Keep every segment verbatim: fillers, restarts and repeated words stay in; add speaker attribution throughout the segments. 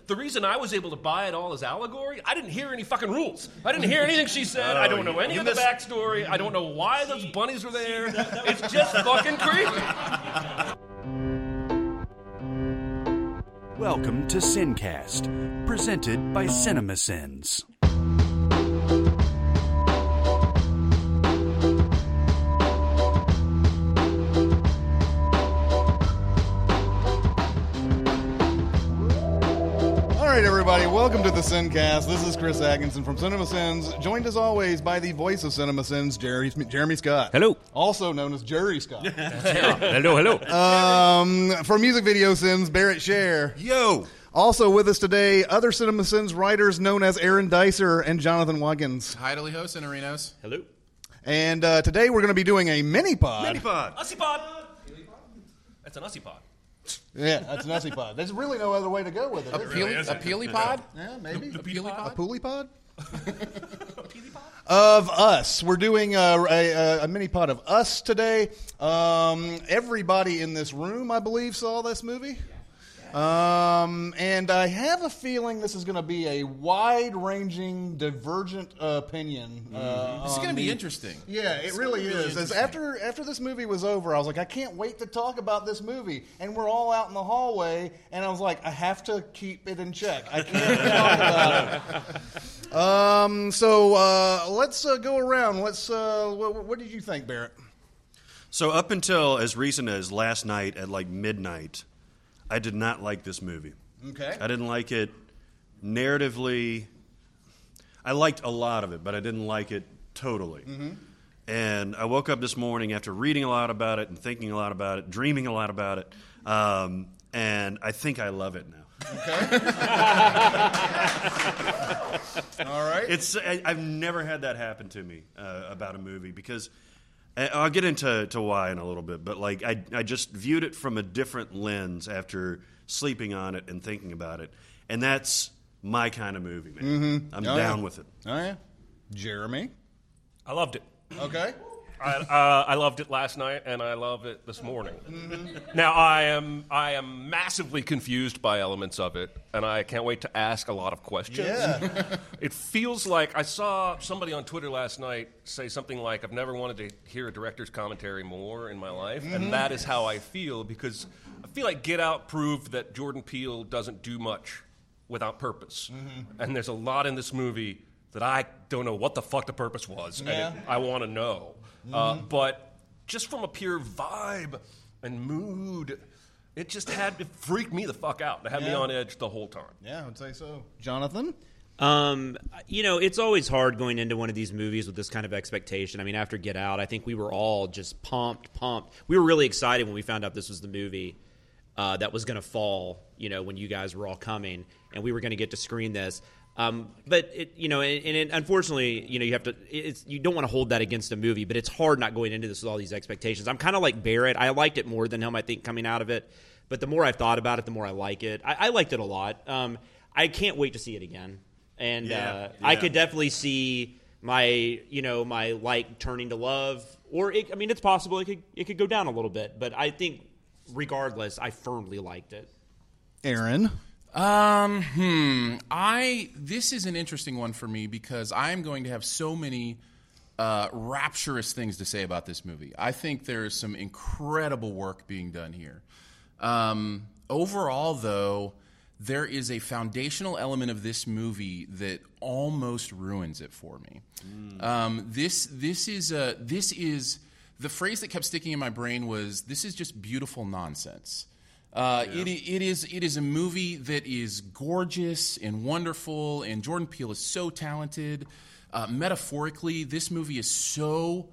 Speaker 1: the reason I was able to buy it all as allegory, I didn't hear any fucking rules. I didn't hear anything she said.
Speaker 2: Oh,
Speaker 1: I don't know any
Speaker 2: you
Speaker 1: of the
Speaker 2: missed-
Speaker 1: backstory. I don't know why those bunnies were there. It's just fucking creepy.
Speaker 3: Welcome to Sincast, presented by CinemaSins.
Speaker 4: All right, everybody, welcome to the Sincast. This is Chris Atkinson from CinemaSins, joined as always by the voice of CinemaSins, Jerry, Jeremy Scott.
Speaker 3: Hello.
Speaker 4: Also known as Jerry Scott.
Speaker 3: hello, hello.
Speaker 4: um, for Music Video Sins, Barrett Share.
Speaker 2: Yo!
Speaker 4: Also with us today, other CinemaSins writers known as Aaron Dicer and Jonathan Watkins.
Speaker 5: Hi, Deliho, Cinerinos.
Speaker 3: Hello.
Speaker 4: And uh, today we're going to be doing a mini-pod.
Speaker 2: Minipod.
Speaker 1: Ussy pod. That's an ussy pod.
Speaker 4: Yeah, that's an Ussy pod. There's really no other way to go with it.
Speaker 5: A,
Speaker 4: is
Speaker 5: peely,
Speaker 4: there?
Speaker 5: a peely pod?
Speaker 4: Yeah, maybe.
Speaker 5: A peely
Speaker 4: A
Speaker 5: pod?
Speaker 4: pooly pod? Of us. We're doing a, a, a mini pod of us today. Um, everybody in this room, I believe, saw this movie. Um, and I have a feeling this is going to be a wide-ranging, divergent uh, opinion. Uh,
Speaker 5: This is going to
Speaker 4: on
Speaker 5: be
Speaker 4: the-
Speaker 5: interesting.
Speaker 4: Yeah, it
Speaker 5: It's
Speaker 4: really
Speaker 5: gonna be really
Speaker 4: is. As
Speaker 5: interesting.
Speaker 4: after after this movie was over, I was like, I can't wait to talk about this movie. And we're all out in the hallway, and I was like, I have to keep it in check. I can't talk about it. Um, so uh, let's uh, go around. Let's. Uh, what, what did you think, Barrett?
Speaker 2: So up until as recent as last night at like midnight, I did not like this movie.
Speaker 4: Okay.
Speaker 2: I didn't like it narratively. I liked a lot of it, but I didn't like it totally. Mm-hmm. And I woke up this morning after reading a lot about it and thinking a lot about it, dreaming a lot about it, um, and I think I love it now.
Speaker 4: All right.
Speaker 2: It's I, I've never had that happen to me uh, about a movie because I- I'll get into to why in a little bit, but like I I just viewed it from a different lens after sleeping on it and thinking about it, and that's my kind of movie, man. Mm-hmm. I'm
Speaker 4: Oh,
Speaker 2: down
Speaker 4: yeah.
Speaker 2: with it.
Speaker 4: Oh yeah. Jeremy.
Speaker 1: I loved it.
Speaker 4: Okay.
Speaker 1: I, uh, I loved it last night, and I love it this morning. Mm-hmm. Now, I am I am massively confused by elements of it, and I can't wait to ask a lot of questions.
Speaker 4: Yeah.
Speaker 1: It feels like I saw somebody on Twitter last night say something like, I've never wanted to hear a director's commentary more in my life,
Speaker 4: Mm-hmm.
Speaker 1: and that is how I feel, because I feel like Get Out proved that Jordan Peele doesn't do much without purpose. Mm-hmm. And there's a lot in this movie that I don't know what the fuck the purpose was,
Speaker 4: Yeah.
Speaker 1: and it, I want to know. Uh, but just from a pure vibe and mood, it just had it freaked me the fuck out. It had me
Speaker 4: Yeah.
Speaker 1: on edge the whole time.
Speaker 4: Yeah, I would say so. Jonathan.
Speaker 6: Um, you know, it's always hard going into one of these movies with this kind of expectation. I mean, after Get Out, I think we were all just pumped, pumped. We were really excited when we found out this was the movie uh, that was going to fall, you know, when you guys were all coming, and we were going to get to screen this. Um, but it, you know, and, and it, unfortunately, you know, you have to. It's you don't want to hold that against a movie, but it's hard not going into this with all these expectations. I'm kind of like Barrett. I liked it more than him, I think, coming out of it. But the more I've thought about it, the more I like it. I, I liked it a lot. Um, I can't wait to see it again, and
Speaker 2: Yeah,
Speaker 6: uh,
Speaker 2: yeah.
Speaker 6: I could definitely see my, you know, my like turning to love, or it, I mean, it's possible it could it could go down a little bit. But I think, regardless, I firmly liked it.
Speaker 4: Aaron.
Speaker 5: Um, hmm. I this is an interesting one for me because I am going to have so many uh, rapturous things to say about this movie. I think there is some incredible work being done here. Um, overall, though, there is a foundational element of this movie that almost ruins it for me. Mm. Um, this this is a this is the phrase that kept sticking in my brain was this is just beautiful nonsense. Uh, yeah. it, it is it is a movie that is gorgeous and wonderful, and Jordan Peele is so talented. Uh, metaphorically, this movie is so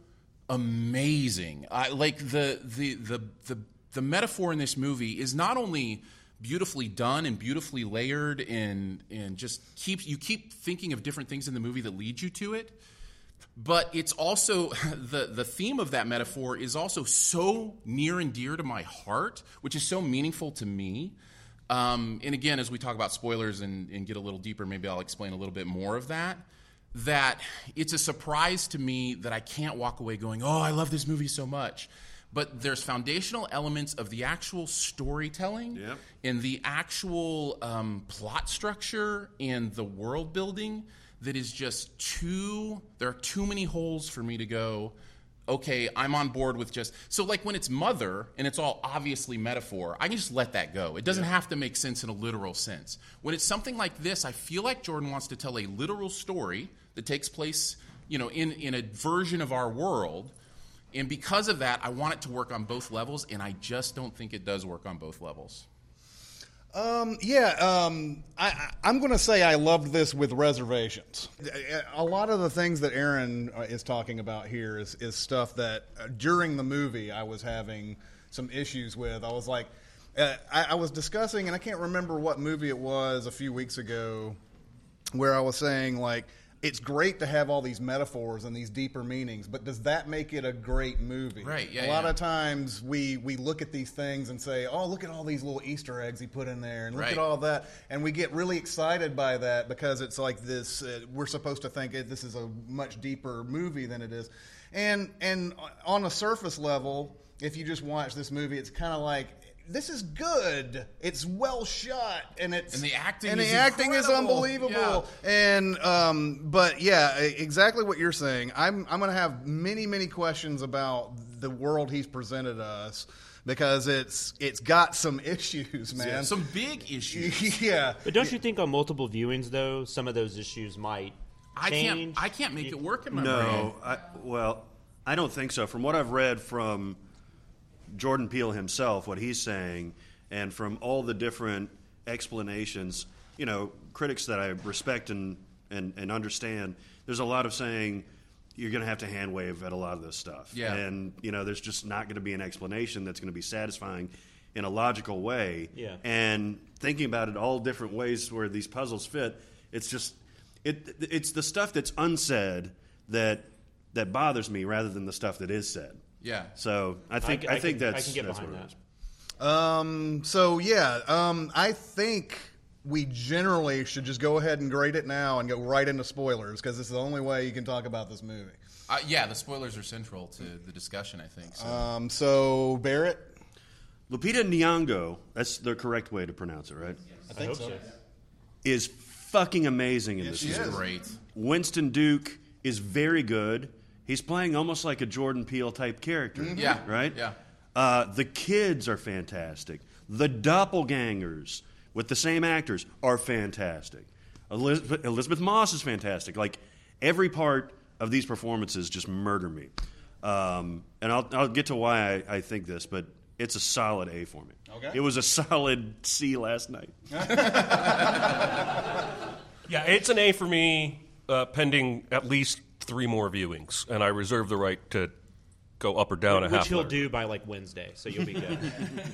Speaker 5: amazing. I, like the, the the the the metaphor in this movie is not only beautifully done and beautifully layered, and and just keeps you keep thinking of different things in the movie that lead you to it. But it's also, the, the theme of that metaphor is also so near and dear to my heart, which is so meaningful to me. Um, and again, as we talk about spoilers and, and get a little deeper, maybe I'll explain a little bit more of that, that it's a surprise to me that I can't walk away going, oh, I love this movie so much. but there's foundational elements of the actual storytelling
Speaker 2: Yep.
Speaker 5: and the actual um, plot structure and the world building that is just too, there are too many holes for me to go, okay, I'm on board with just, so like when it's Mother and it's all obviously metaphor, I can just let that go. It doesn't yeah. have to make sense in a literal sense. When it's something like this, I feel like Jordan wants to tell a literal story that takes place, you know, in, in a version of our world. And because of that, I want it to work on both levels, and I just don't think it does work on both levels.
Speaker 4: Um, yeah, um, I, I, I'm going to say I loved this with reservations. A lot of the things that Aaron is talking about here is, is stuff that uh, during the movie I was having some issues with. I was like, uh, I, I was discussing, and I can't remember what movie it was a few weeks ago, where I was saying, like, it's great to have all these metaphors and these deeper meanings, but does that make it a great movie?
Speaker 5: Right, yeah,
Speaker 4: A lot
Speaker 5: yeah.
Speaker 4: of times we, we look at these things and say, oh, look at all these little Easter eggs he put in there, and look
Speaker 5: right.
Speaker 4: at all that. And we get really excited by that because it's like this, uh, we're supposed to think it, this is a much deeper movie than it is. And, and on a surface level, if you just watch this movie, it's kind of like, this is good. It's well shot, and it's
Speaker 5: and the acting
Speaker 4: and
Speaker 5: is
Speaker 4: the acting is
Speaker 5: incredible.
Speaker 4: unbelievable. Yeah. And um, but yeah, exactly what you're saying. I'm I'm going to have many many questions about the world he's presented us because it's it's got some issues, man.
Speaker 5: Yeah, some big issues.
Speaker 4: yeah.
Speaker 6: But don't you think on multiple viewings, though, some of those issues might
Speaker 5: I
Speaker 6: change?
Speaker 5: can't I can't make it work in my
Speaker 2: no,
Speaker 5: brain.
Speaker 2: I, well, I don't think so. From what I've read from Jordan Peele himself, what he's saying, and from all the different explanations, you know, critics that I respect and, and, and understand, there's a lot of saying you're going to have to hand wave at a lot of this stuff.
Speaker 5: Yeah.
Speaker 2: And, you know, there's just not going to be an explanation that's going to be satisfying in a logical way.
Speaker 6: Yeah.
Speaker 2: And thinking about it all different ways where these puzzles fit, it's just, it it's the stuff that's unsaid that that bothers me rather than the stuff that is said.
Speaker 5: Yeah.
Speaker 2: So I think I,
Speaker 6: I
Speaker 2: think
Speaker 6: can,
Speaker 2: that's
Speaker 6: I can get
Speaker 2: that's
Speaker 6: behind
Speaker 2: what it
Speaker 6: that.
Speaker 2: is.
Speaker 4: Um. So yeah. Um. I think we generally should just go ahead and grade it now and go right into spoilers because it's the only way you can talk about this movie.
Speaker 5: Uh, yeah, the spoilers are central to the discussion, I think. So.
Speaker 4: Um. So Barrett.
Speaker 2: Lupita Nyong'o, that's the correct way to pronounce it, right?
Speaker 4: I think
Speaker 6: hope
Speaker 4: so.
Speaker 6: so.
Speaker 2: Is fucking amazing in this
Speaker 4: she
Speaker 2: movie.
Speaker 4: is.
Speaker 5: Great.
Speaker 2: Winston Duke is very good. He's playing almost like a Jordan Peele type character.
Speaker 5: Yeah.
Speaker 2: Right?
Speaker 5: Yeah.
Speaker 2: Uh, the kids are fantastic. The doppelgangers with the same actors are fantastic. Elizabeth, Elizabeth Moss is fantastic. Like, every part of these performances just murder me. Um, and I'll, I'll get to why I, I think this, but it's a solid A for me.
Speaker 4: Okay.
Speaker 2: It was a solid C last night.
Speaker 1: Yeah, it's an A for me, uh, pending at least three more viewings, and I reserve the right to go up or down a
Speaker 6: Which
Speaker 1: half.
Speaker 6: he'll
Speaker 1: letter.
Speaker 6: do by like Wednesday, so you'll be good.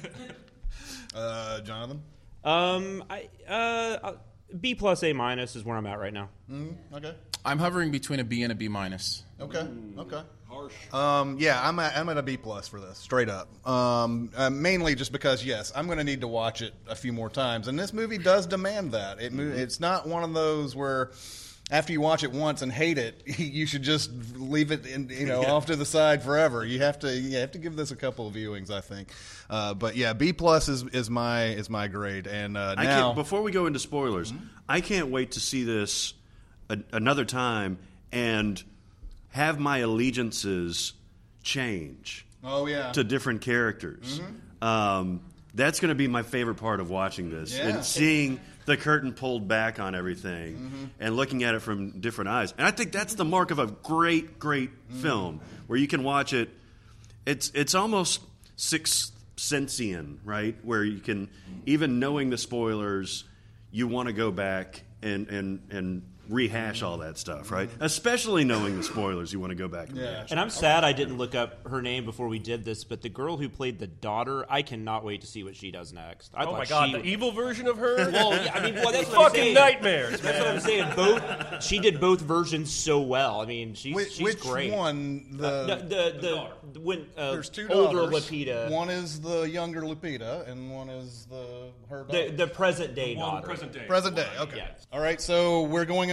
Speaker 4: Uh. Jonathan.
Speaker 6: um, I uh, B plus A minus is where I'm at right now.
Speaker 4: Mm-hmm. Okay.
Speaker 5: I'm hovering between a B and a B minus.
Speaker 4: Okay. Okay. Harsh. Um, yeah, I'm at, I'm at a B plus for this, straight up. Um, uh, mainly just because, yes, I'm going to need to watch it a few more times, and this movie does demand that. It mo- it's not one of those where after you watch it once and hate it, you should just leave it, in, you know,
Speaker 2: Yeah.
Speaker 4: off to the side forever. You have to you have to give this a couple of viewings, I think. Uh, but yeah, B plus is, is my is my grade, and uh,
Speaker 2: I
Speaker 4: now
Speaker 2: can't, before we go into spoilers, I can't wait to see this a, another time and have my allegiances change
Speaker 4: oh yeah,
Speaker 2: to different characters. Um, that's going to be my favorite part of watching this,
Speaker 4: Yeah.
Speaker 2: and seeing the curtain pulled back on everything
Speaker 4: Mm-hmm.
Speaker 2: and looking at it from different eyes. And I think that's the mark of a great, great
Speaker 4: Mm-hmm.
Speaker 2: film, where you can watch it. It's it's almost Sixth Sensian, right? Where you can, even knowing the spoilers, you want to go back and and and rehash all that stuff, right? Especially knowing the spoilers, you want to go back and
Speaker 4: Yeah.
Speaker 2: rehash.
Speaker 6: And I'm sad I didn't look up her name before we did this, but the girl who played the daughter, I cannot wait to see what she does next. I
Speaker 1: Oh
Speaker 6: thought
Speaker 1: my God,
Speaker 6: she
Speaker 1: the evil version of her?
Speaker 6: Well, yeah, I mean, well, that's what I'm
Speaker 1: Fucking
Speaker 6: saying.
Speaker 1: nightmares,
Speaker 6: That's what I'm saying. Both, she did both versions so well. I mean, she's
Speaker 4: which,
Speaker 6: she's
Speaker 4: which
Speaker 6: great.
Speaker 4: one? The,
Speaker 6: The the the, when uh,
Speaker 4: there's two
Speaker 6: older
Speaker 4: daughters.
Speaker 6: Lupita,
Speaker 4: One is the younger Lupita, and one is the her daughter.
Speaker 6: the the present day
Speaker 1: One
Speaker 6: daughter.
Speaker 1: present day.
Speaker 4: Present day. Okay.
Speaker 6: Yeah.
Speaker 4: All right. So we're going into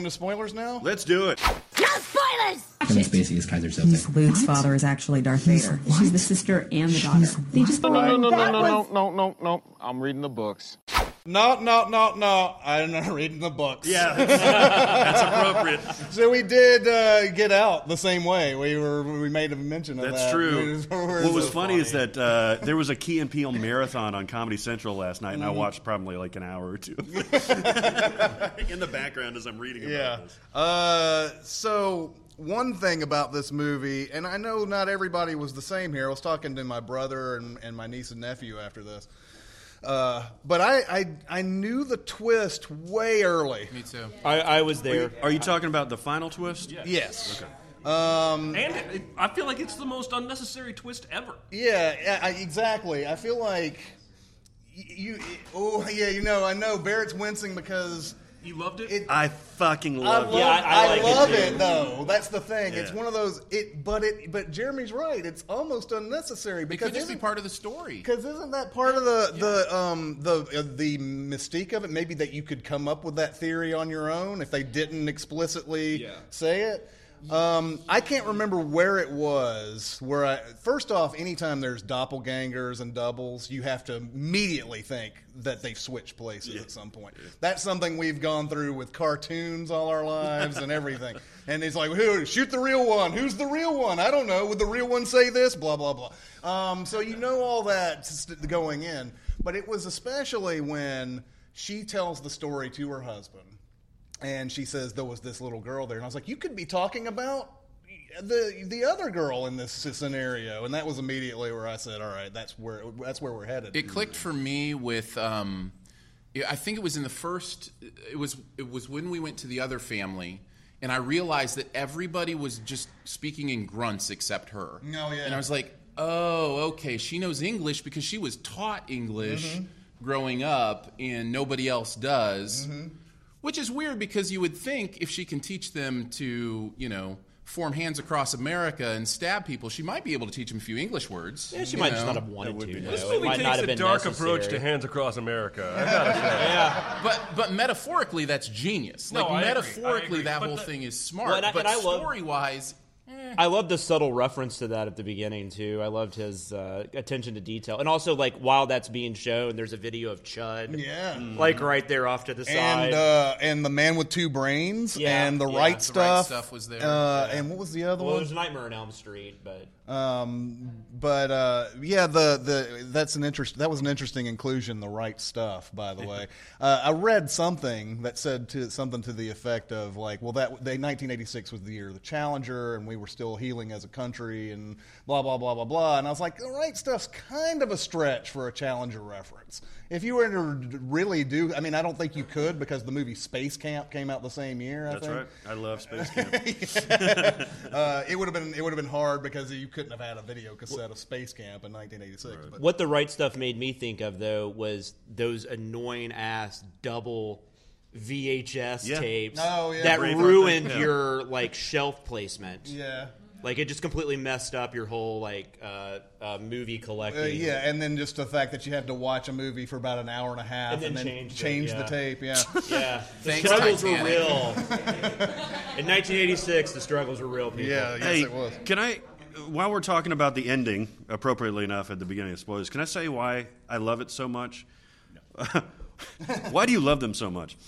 Speaker 4: into spoilers now?
Speaker 2: Let's do it.
Speaker 7: No spoilers!
Speaker 8: Kevin Spacey is Kaiser Soze.
Speaker 9: Miss Luke's father is actually Darth Vader. She's the sister and the daughter. They just
Speaker 10: No, no, no, no, no, no, no, no, no. I'm reading the books.
Speaker 4: No, no, no, no. I'm not reading the books.
Speaker 2: Yeah, that's, that's appropriate.
Speaker 4: So we did uh, Get Out the same way. We were we made a mention of
Speaker 2: That's
Speaker 4: that.
Speaker 2: true.
Speaker 4: We were
Speaker 2: What was
Speaker 4: so
Speaker 2: funny, is that uh, there was a Key and Peele marathon on Comedy Central last night, and I watched probably like an hour or two in the background as I'm reading about
Speaker 4: Yeah.
Speaker 2: this.
Speaker 4: Uh, so one thing about this movie, and I know not everybody was the same here. I was talking to my brother and, and my niece and nephew after this. Uh, but I, I I knew the twist way early.
Speaker 5: Me too.
Speaker 6: I, I was there.
Speaker 2: Are you talking about the final twist?
Speaker 1: Yeah.
Speaker 4: Yes.
Speaker 2: Okay.
Speaker 4: Um,
Speaker 1: And it, it, I feel like it's the most unnecessary twist ever.
Speaker 4: yeah, yeah, I, exactly. I feel like y- you. Oh, yeah. You know, I know Barrett's wincing because
Speaker 1: You loved it?
Speaker 4: it.
Speaker 2: I fucking
Speaker 4: I
Speaker 2: love
Speaker 4: love,
Speaker 2: it.
Speaker 6: Yeah, I- I
Speaker 4: I
Speaker 6: like it
Speaker 4: love
Speaker 6: too.
Speaker 4: it, though. That's the thing. It's
Speaker 2: Yeah.
Speaker 4: one of those. It, but it, but Jeremy's right. It's almost unnecessary
Speaker 5: It
Speaker 4: because
Speaker 5: could just be
Speaker 4: isn't-
Speaker 5: part of the story.
Speaker 4: Because isn't that part of the the um the uh, the mystique of it? Maybe that you could come up with that theory on your own if they didn't explicitly
Speaker 1: Yeah.
Speaker 4: say it. Um, I can't remember where it was. Where I first off, anytime there's doppelgangers and doubles, you have to immediately think that they've switched places at some point. That's something we've gone through with cartoons all our lives and everything. And it's like, who shoot the real one? Who's the real one? I don't know. Would the real one say this? Blah blah blah. Um, so you know all that st- going in, but it was especially when she tells the story to her husband. And she says there was this little girl there, and I was like, "You could be talking about the the other girl in this scenario." And that was immediately where I said, "All right, that's where that's where we're headed."
Speaker 5: It clicked for me with, um, I think it was in the first. It was it was when we went to the other family, and I realized that everybody was just speaking in grunts except her.
Speaker 4: Oh, yeah.
Speaker 5: And I was like, "Oh, okay. She knows English because she was taught English growing up, and nobody else does." Which is weird because you would think if she can teach them to, you know, form hands across America and stab people, she might be able to teach them a few English words.
Speaker 6: Yeah, she
Speaker 5: you
Speaker 6: might
Speaker 5: know?
Speaker 6: just not have wanted to.
Speaker 1: This
Speaker 6: though. It
Speaker 1: movie
Speaker 6: might not
Speaker 1: takes
Speaker 6: have
Speaker 1: a
Speaker 6: been
Speaker 1: dark
Speaker 6: necessary.
Speaker 1: approach to Hands Across America. I gotta say.
Speaker 6: Yeah.
Speaker 5: But but metaphorically, that's genius.
Speaker 1: No,
Speaker 5: Like
Speaker 1: I agree. I
Speaker 5: metaphorically,
Speaker 1: agree.
Speaker 5: that
Speaker 1: But
Speaker 5: whole
Speaker 1: the-
Speaker 5: thing is smart.
Speaker 6: Well, and I-
Speaker 5: but
Speaker 6: and I love-
Speaker 5: story wise,
Speaker 6: I love the subtle reference to that at the beginning too. I loved his uh, attention to detail, and also like while that's being shown, there's a video of Chud,
Speaker 4: Yeah.
Speaker 6: like right there off to the side.
Speaker 4: and uh, and the man with two brains
Speaker 6: Yeah,
Speaker 4: and the
Speaker 6: yeah.
Speaker 4: right
Speaker 6: The right
Speaker 4: stuff.
Speaker 5: stuff was there.
Speaker 4: Uh, And what was the other
Speaker 6: well,
Speaker 4: one?
Speaker 6: there's Nightmare on Elm Street, but
Speaker 4: Um, but uh, yeah, the the that's an interest. That was an interesting inclusion. The right stuff, by the way. uh, I read something that said to something to the effect of like, well, that they, nineteen eighty-six was the year of the Challenger, and we were still healing as a country, and blah blah blah blah blah. And I was like, the right stuff's kind of a stretch for a Challenger reference. If you were to really do, I mean, I don't think you could because the movie Space Camp came out the same year. I
Speaker 2: That's
Speaker 4: think.
Speaker 2: right. I love Space Camp.
Speaker 4: uh, it would have been it would have been hard because you couldn't have had a video cassette of Space Camp in nineteen eighty-six. But
Speaker 6: what the right stuff made me think of though was those annoying ass double V H S
Speaker 2: Yeah.
Speaker 6: tapes
Speaker 4: Oh, yeah.
Speaker 6: that
Speaker 2: Braveheart
Speaker 6: ruined
Speaker 2: thing, yeah.
Speaker 6: your like shelf placement.
Speaker 4: yeah,
Speaker 6: Like it just completely messed up your whole like uh, uh, movie collecting.
Speaker 4: uh, yeah, and then just the fact that you had to watch a movie for about an hour and a half
Speaker 6: And then
Speaker 4: then
Speaker 6: change it,
Speaker 4: change
Speaker 6: yeah.
Speaker 4: the tape. Yeah,
Speaker 6: Yeah, the
Speaker 5: Thanks,
Speaker 6: struggles
Speaker 5: Titanic.
Speaker 6: were real. In nineteen eighty-six, the struggles were real, people.
Speaker 4: yeah, yes,
Speaker 2: Hey,
Speaker 4: it was.
Speaker 2: can I, while we're talking about the ending, appropriately enough at the beginning of spoilers, can I say why I love it so much? Why do you love them so much?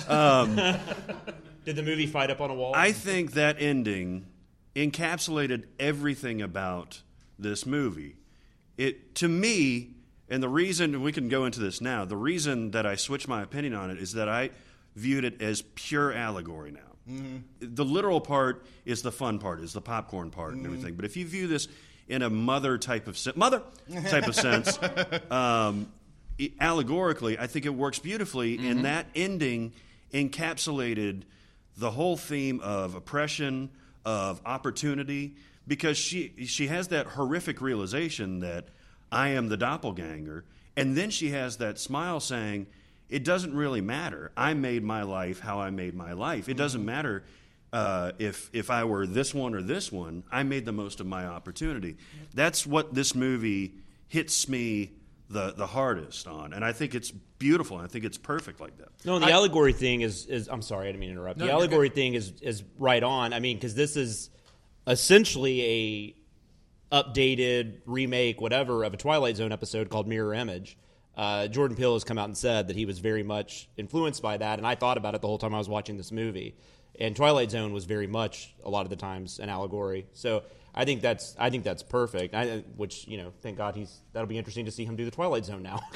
Speaker 6: Did the movie fight up on a wall?
Speaker 2: I think that ending encapsulated everything about this movie. It to me, and the reason, and we can go into this now, the reason that I switched my opinion on it is that I viewed it as pure allegory now. Mm-hmm. The literal part is the fun part, is the popcorn part and everything. But if you view this in a mother type of se- mother type of sense, um, it, allegorically, I think it works beautifully.
Speaker 5: Mm-hmm.
Speaker 2: And that ending encapsulated the whole theme of oppression, of opportunity, because she she has that horrific realization that I am the doppelganger, and then she has that smile saying, it doesn't really matter. I made my life how I made my life. It doesn't matter uh, if if I were this one or this one. I made the most of my opportunity. That's what this movie hits me the the hardest on, and I think it's beautiful. And I think it's perfect like that.
Speaker 6: No, the
Speaker 5: I,
Speaker 6: allegory thing is is I'm sorry, I didn't mean to interrupt.
Speaker 5: No,
Speaker 6: the allegory thing is is right on. I mean, because this is essentially a updated remake, whatever, of a Twilight Zone episode called Mirror Image. Uh, Jordan Peele has come out and said that he was very much influenced by that, and I thought about it the whole time I was watching this movie. And Twilight Zone was very much a lot of the times an allegory. So I think that's I think that's perfect. I, which you know, thank God he's that'll be interesting to see him do the Twilight Zone now.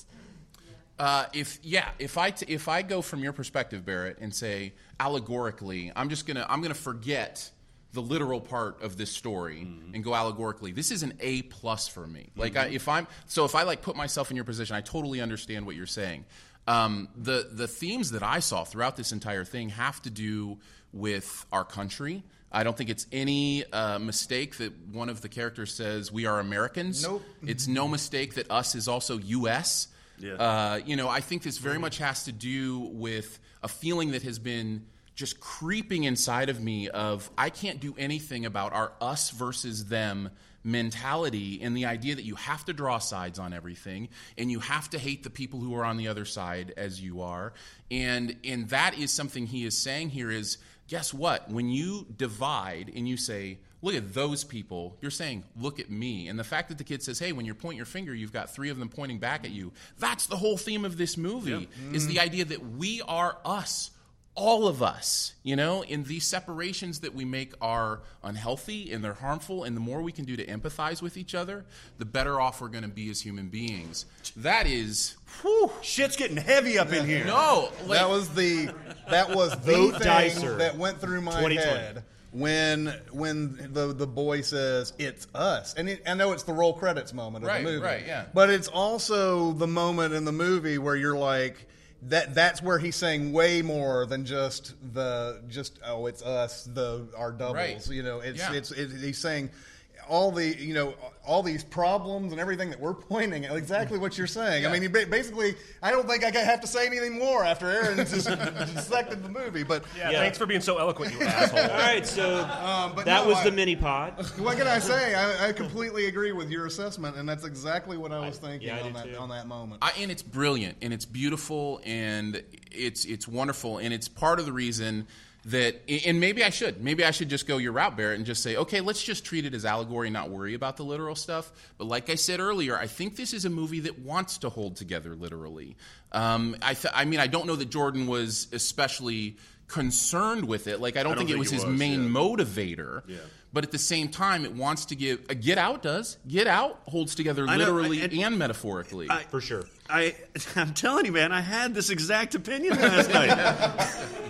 Speaker 5: Uh, if yeah, if I t- if I go from your perspective, Barrett, and say allegorically, I'm just gonna I'm gonna forget the literal part of this story mm-hmm. and go allegorically. This is an A plus for me. Mm-hmm. Like I, if I'm so if I like put myself in your position, I totally understand what you're saying. Um, the the themes that I saw throughout this entire thing have to do with our country. I don't think it's any uh, mistake that one of the characters says we are Americans.
Speaker 4: Nope.
Speaker 5: It's no mistake that us is also U S
Speaker 2: Yeah.
Speaker 5: Uh, you know, I think this very much has to do with a feeling that has been just creeping inside of me of I can't do anything about our us versus them mentality and the idea that you have to draw sides on everything and you have to hate the people who are on the other side as you are. And and that is something he is saying here is, guess what? When you divide and you say, look at those people, you're saying, look at me. And the fact that the kid says, hey, when you point your finger, you've got three of them pointing back at you. That's the whole theme of this movie, yep. mm-hmm. is the idea that we are us. All of us, you know, and these separations that we make are unhealthy and they're harmful, and the more we can do to empathize with each other, the better off we're going to be as human beings. That is, whew.
Speaker 2: Shit's getting heavy up in here.
Speaker 5: No, like,
Speaker 4: that was the that was the
Speaker 6: Vote
Speaker 4: thing
Speaker 6: Dicer.
Speaker 4: that went through my head when when the the boy says it's us, and it, I know it's the roll credits moment of
Speaker 5: right,
Speaker 4: the movie,
Speaker 5: right, yeah.
Speaker 4: But it's also the moment in the movie where you're like. That that's where he's saying way more than just the just oh it's us the our doubles
Speaker 5: right.
Speaker 4: you know it's
Speaker 5: yeah.
Speaker 4: it's it, he's saying all the you know all these problems and everything that we're pointing at exactly what you're saying.
Speaker 5: Yeah.
Speaker 4: I mean, you ba- basically, I don't think I have to say anything more after Aaron just dissected the movie. But
Speaker 1: yeah,
Speaker 6: Yeah.
Speaker 1: thanks for being so eloquent, you asshole.
Speaker 6: All right, so
Speaker 4: Um, but
Speaker 6: that
Speaker 4: no,
Speaker 6: was
Speaker 4: I-
Speaker 6: the mini pod.
Speaker 4: what can I say? I, I completely agree with your assessment, and that's exactly what I was thinking
Speaker 6: yeah, I
Speaker 4: on
Speaker 6: do
Speaker 4: that
Speaker 6: too.
Speaker 4: on that moment.
Speaker 5: I, and it's brilliant, and it's beautiful, and it's it's wonderful, and it's part of the reason that, and maybe I should, maybe I should just go your route, Barrett, and just say, okay, let's just treat it as allegory and not worry about the literal stuff. But like I said earlier, I think this is a movie that wants to hold together literally. Um, I, th- I mean, I don't know that Jordan was especially concerned with it. Like, I don't,
Speaker 2: I don't
Speaker 5: think, it
Speaker 2: think
Speaker 5: was
Speaker 2: he
Speaker 5: his
Speaker 2: was,
Speaker 5: main
Speaker 2: yeah.
Speaker 5: motivator.
Speaker 2: Yeah.
Speaker 5: But at the same time, it wants to give. Uh, Get Out does. Get Out holds together
Speaker 2: I know,
Speaker 5: literally
Speaker 2: and-
Speaker 5: and metaphorically.
Speaker 2: I-
Speaker 6: For sure.
Speaker 2: I, I'm telling you, man, I had this exact opinion last night.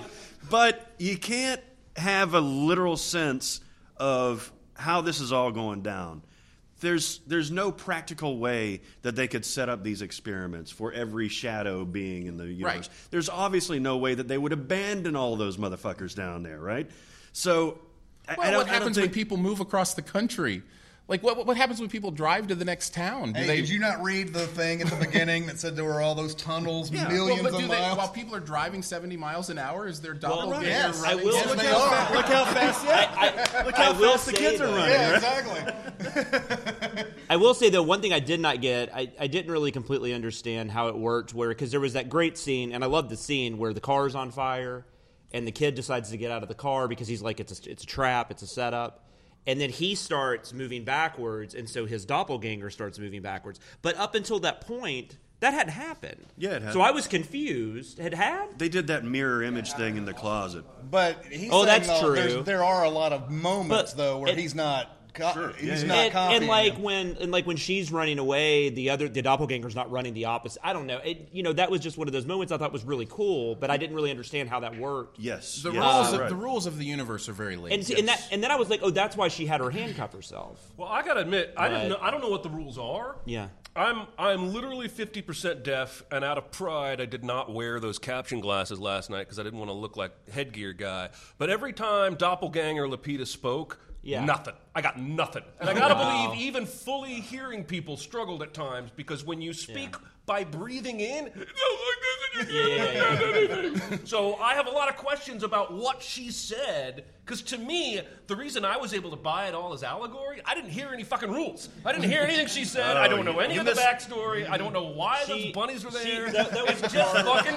Speaker 2: But you can't have a literal sense of how this is all going down. There's there's no practical way that they could set up these experiments for every shadow being in the universe.
Speaker 5: Right.
Speaker 2: There's obviously no way that they would abandon all those motherfuckers down there, right? So, I-
Speaker 5: Well,
Speaker 2: I don't,
Speaker 5: what
Speaker 2: I don't
Speaker 5: happens
Speaker 2: think,
Speaker 5: when people move across the country? Like, what what happens when people drive to the next town? Do
Speaker 4: Hey,
Speaker 5: they,
Speaker 4: did you not read the thing at the beginning that said there were all those tunnels,
Speaker 2: Yeah.
Speaker 4: millions
Speaker 5: well, but do
Speaker 4: of
Speaker 5: they,
Speaker 4: miles?
Speaker 5: while people are driving seventy miles an hour, is their
Speaker 6: Well,
Speaker 5: doppelganger
Speaker 4: yes,
Speaker 6: I
Speaker 5: running?
Speaker 6: will-
Speaker 4: Yes,
Speaker 2: look,
Speaker 4: they
Speaker 2: how
Speaker 4: are.
Speaker 2: fa- look how fast, yeah. look how
Speaker 6: I will
Speaker 2: fast the
Speaker 6: say
Speaker 2: kids are
Speaker 6: that-
Speaker 2: running.
Speaker 4: yeah,
Speaker 2: right?
Speaker 4: exactly.
Speaker 6: I will say, though, one thing I did not get, I, I didn't really completely understand how it worked, where because there was that great scene, and I love the scene where the car's on fire, and the kid decides to get out of the car because he's like, it's a, it's a trap, it's a setup. And then he starts moving backwards, and so his doppelganger starts moving backwards. But up until that point, that hadn't happened.
Speaker 2: Yeah, it had.
Speaker 6: So I was confused. It had?
Speaker 2: They did that mirror image thing in the closet.
Speaker 4: But he's
Speaker 6: Oh,
Speaker 4: saying,
Speaker 6: that's
Speaker 4: though,
Speaker 6: true.
Speaker 4: there's- There are a lot of moments
Speaker 6: But
Speaker 4: though where
Speaker 6: it-
Speaker 4: he's not. Co-
Speaker 2: Sure.
Speaker 4: He's
Speaker 2: Yeah, yeah.
Speaker 4: not
Speaker 6: And,
Speaker 4: copying
Speaker 6: and like
Speaker 4: him.
Speaker 6: when and like when she's running away, the other the doppelganger's not running the opposite. I don't know. It, you know, that was just one of those moments I thought was really cool, but I didn't really understand how that worked.
Speaker 2: Yes.
Speaker 5: The
Speaker 2: yes,
Speaker 5: rules,
Speaker 2: right.
Speaker 5: of, the rules of the universe are very late.
Speaker 6: And and that and then I was like, oh, that's why she had her handcuff herself.
Speaker 1: Well, I gotta admit, I didn't.
Speaker 6: But-
Speaker 1: Know, I don't know what the rules are.
Speaker 6: Yeah.
Speaker 1: I'm I'm literally fifty percent deaf, and out of pride, I did not wear those caption glasses last night because I didn't want to look like headgear guy. But every time Doppelganger Lapita spoke,
Speaker 6: Yeah.
Speaker 1: nothing. I got nothing, and I gotta believe even fully hearing people struggled at times because when you speak
Speaker 6: Yeah.
Speaker 1: by breathing in, it's like this, and
Speaker 6: Yeah, yeah, yeah.
Speaker 1: So I have a lot of questions about what she said, because to me, the reason I was able to buy it all as allegory, I didn't hear any fucking rules. I didn't hear anything she said.
Speaker 2: Oh,
Speaker 1: I don't know any
Speaker 2: you
Speaker 1: of the
Speaker 2: missed-
Speaker 1: backstory. I don't know why
Speaker 6: She-
Speaker 1: those bunnies were
Speaker 6: she-
Speaker 1: there.
Speaker 6: that- that was
Speaker 1: it's just fucking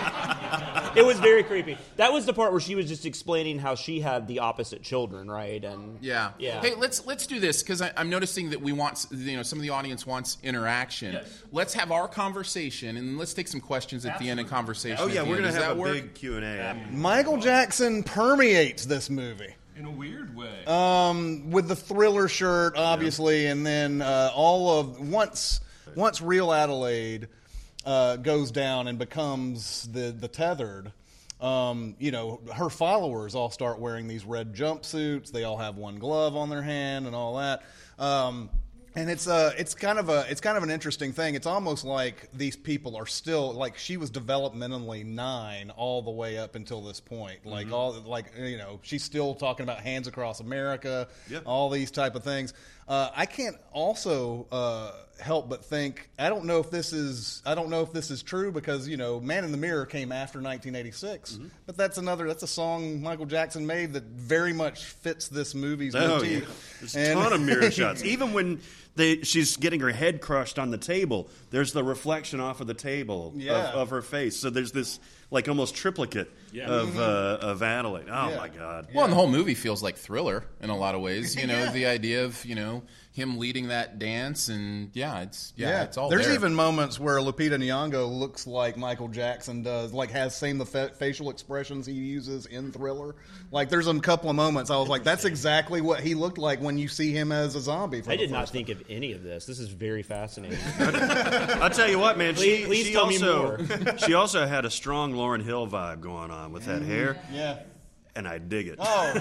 Speaker 1: creepy.
Speaker 6: It was very creepy. That was the part where she was just explaining how she had the opposite children, right? And
Speaker 5: Yeah.
Speaker 6: yeah.
Speaker 5: Hey, let's let's do this because I'm noticing that we want, you know, some of the audience wants interaction.
Speaker 1: Yes.
Speaker 5: Let's have our conversation and let's take some questions at the end of conversation.
Speaker 2: Oh
Speaker 5: at
Speaker 2: yeah,
Speaker 5: the
Speaker 2: we're
Speaker 5: end.
Speaker 2: gonna
Speaker 5: Does
Speaker 2: have
Speaker 5: that
Speaker 2: a
Speaker 5: work?
Speaker 2: big Q and A.
Speaker 4: Michael Jackson permeates this movie.
Speaker 1: In a weird way.
Speaker 4: Um, with the Thriller shirt, obviously, and then uh, all of once once Real Adelaide uh, goes down and becomes the the tethered. Um, you know, her followers all start wearing these red jumpsuits. They all have one glove on their hand and all that. Um, and it's uh, it's kind of a it's kind of an interesting thing. It's almost like these people are still like she was developmentally nine all the way up until this point. Like
Speaker 2: Mm-hmm.
Speaker 4: all like you know she's still talking about Hands Across America,
Speaker 2: Yep.
Speaker 4: all these type of things. Uh, I can't also uh, help but think I don't know if this is I don't know if this is true because you know Man in the Mirror came after nineteen eighty-six,
Speaker 2: Mm-hmm.
Speaker 4: but that's another that's a song Michael Jackson made that very much fits this movie's
Speaker 2: Oh,
Speaker 4: motif.
Speaker 2: yeah. There's a
Speaker 4: And-
Speaker 2: ton of mirror shots. Even when they, she's getting her head crushed on the table, there's the reflection off of the table
Speaker 4: Yeah.
Speaker 2: of, of her face. So there's this like almost triplicate of uh, of Adelaide. Oh
Speaker 4: Yeah.
Speaker 2: my God!
Speaker 5: Well, and the whole movie feels like Thriller in a lot of ways. You know, the idea of you know him leading that dance, and yeah, it's yeah, it's all
Speaker 4: There's
Speaker 5: there.
Speaker 4: even moments where Lupita Nyong'o looks like Michael Jackson does, like has same the fa- facial expressions he uses in Thriller. Like there's a couple of moments I was like, that's exactly what he looked like when you see him as a zombie. For
Speaker 6: I
Speaker 4: the
Speaker 6: did not
Speaker 4: first
Speaker 6: think of any of this. This is very fascinating.
Speaker 2: I'll tell you what, man.
Speaker 6: Please-
Speaker 2: she
Speaker 6: please
Speaker 2: she
Speaker 6: tell me
Speaker 2: also
Speaker 6: more.
Speaker 2: she also had a strong Lauryn Hill vibe going on with that hair,
Speaker 4: time. Yeah.
Speaker 2: and I dig it.
Speaker 4: Oh,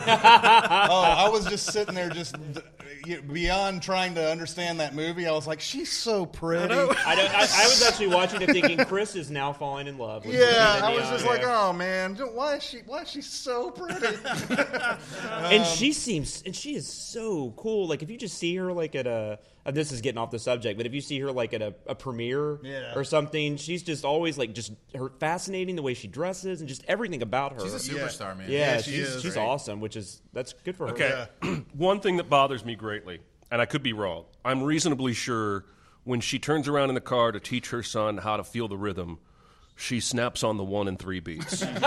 Speaker 4: oh! I was just sitting there, just you- beyond trying to understand that movie. I was like, she's so pretty.
Speaker 6: I, don't, I, I was actually watching it thinking Chris is now falling in love with
Speaker 4: Yeah,
Speaker 6: Lupita
Speaker 4: I was just
Speaker 6: Nyong'o.
Speaker 4: like, oh man, why is she? Why is she so pretty?
Speaker 6: And she seems, and she is so cool. Like if you just see her like at a, and this is getting off the subject, but if you see her like at a, a premiere
Speaker 4: Yeah.
Speaker 6: or something, she's just always like just her fascinating the way she dresses and just everything about her.
Speaker 5: She's a superstar, man.
Speaker 6: yeah,
Speaker 4: Yeah, she
Speaker 6: she's,
Speaker 4: is.
Speaker 6: she's
Speaker 4: Great.
Speaker 6: awesome, which is that's good for her.
Speaker 1: Okay. One thing that bothers me greatly, and I could be wrong, I'm reasonably sure when she turns around in the car to teach her son how to feel the rhythm, she snaps on the one and three beats.
Speaker 6: Yeah,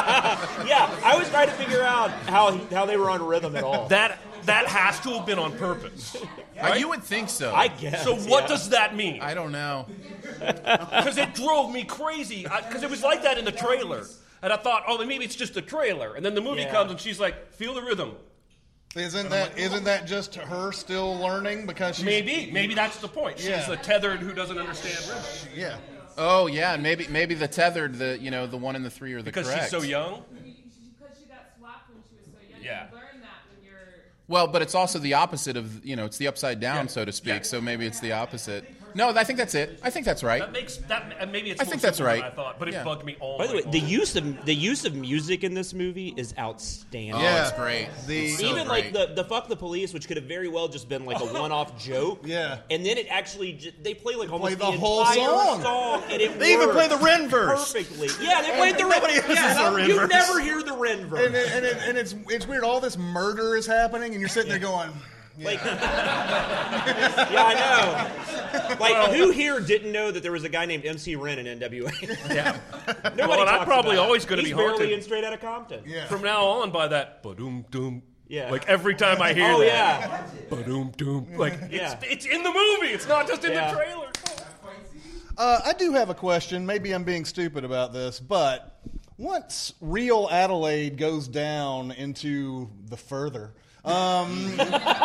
Speaker 6: I was trying to figure out how how they were on rhythm at all.
Speaker 1: that that has to have been on purpose.
Speaker 5: Uh, you would think so.
Speaker 6: I guess.
Speaker 1: So what
Speaker 6: yeah.
Speaker 1: does that mean?
Speaker 5: I don't know.
Speaker 1: Because it drove me crazy. Because it was like that in the trailer. And I thought, oh, maybe it's just a trailer. And then the movie
Speaker 6: Yeah.
Speaker 1: comes and she's like, feel the rhythm.
Speaker 4: Isn't that isn't that just her still learning because she's
Speaker 1: Maybe. Maybe that's the point. She's
Speaker 4: Yeah.
Speaker 1: the tethered who doesn't understand rhythm.
Speaker 4: yeah.
Speaker 5: Oh yeah, and maybe maybe the tethered, the you know the one and the three are the
Speaker 1: Because
Speaker 5: correct.
Speaker 1: she's so young.
Speaker 7: Because she got swapped when she was so young.
Speaker 1: Yeah.
Speaker 7: You learn that when you're.
Speaker 5: Well, but it's also the opposite of you know it's the upside down,
Speaker 1: Yeah.
Speaker 5: so to speak.
Speaker 1: Yeah.
Speaker 5: So maybe it's the opposite. No, I think that's it. I think that's right.
Speaker 1: That makes that and maybe it's
Speaker 5: I
Speaker 1: more
Speaker 5: think that's
Speaker 1: simple than
Speaker 5: right.
Speaker 1: I thought, but it
Speaker 5: Yeah.
Speaker 1: bugged me all.
Speaker 6: By the way,
Speaker 1: night
Speaker 6: the
Speaker 1: long.
Speaker 6: use of the use of music in this movie is outstanding.
Speaker 5: Oh,
Speaker 4: Yeah.
Speaker 5: it's great.
Speaker 4: The-
Speaker 5: It's so
Speaker 6: Even
Speaker 5: great.
Speaker 6: like the, the fuck the police, which could have very well just been like a one-off joke.
Speaker 4: Yeah.
Speaker 6: And then it actually j- they play like almost
Speaker 4: Play the whole
Speaker 6: entire
Speaker 4: song.
Speaker 6: and it
Speaker 2: They even
Speaker 6: works
Speaker 2: play the Ren verse.
Speaker 6: perfectly. Yeah, they played the Ren.
Speaker 2: Nobody uses
Speaker 6: Yeah,
Speaker 2: the Ren
Speaker 6: you
Speaker 2: verse.
Speaker 6: never hear the Ren verse.
Speaker 4: And, it, and, it, and it's it's weird. All this murder is happening, and you're sitting there going, yeah.
Speaker 6: Like, yeah, I know. Like, who here didn't know that there was a guy named M C Ren in N W A?
Speaker 1: Yeah.
Speaker 6: Nobody
Speaker 1: Well, and I'm
Speaker 6: talks
Speaker 1: probably
Speaker 6: about it.
Speaker 1: always gonna
Speaker 6: He's
Speaker 1: be
Speaker 6: barely
Speaker 1: haunted.
Speaker 6: in Straight Outta Compton.
Speaker 4: yeah.
Speaker 1: From now on, by that ba-doom doom.
Speaker 6: Yeah.
Speaker 1: Like every time I hear
Speaker 6: Oh
Speaker 1: that.
Speaker 6: yeah.
Speaker 1: Ba-doom doom. Like
Speaker 6: Yeah.
Speaker 1: it's it's in the movie. It's not just in
Speaker 6: Yeah.
Speaker 1: the trailer.
Speaker 4: Uh, I do have a question. Maybe I'm being stupid about this, but once Real Adelaide goes down into the further, um,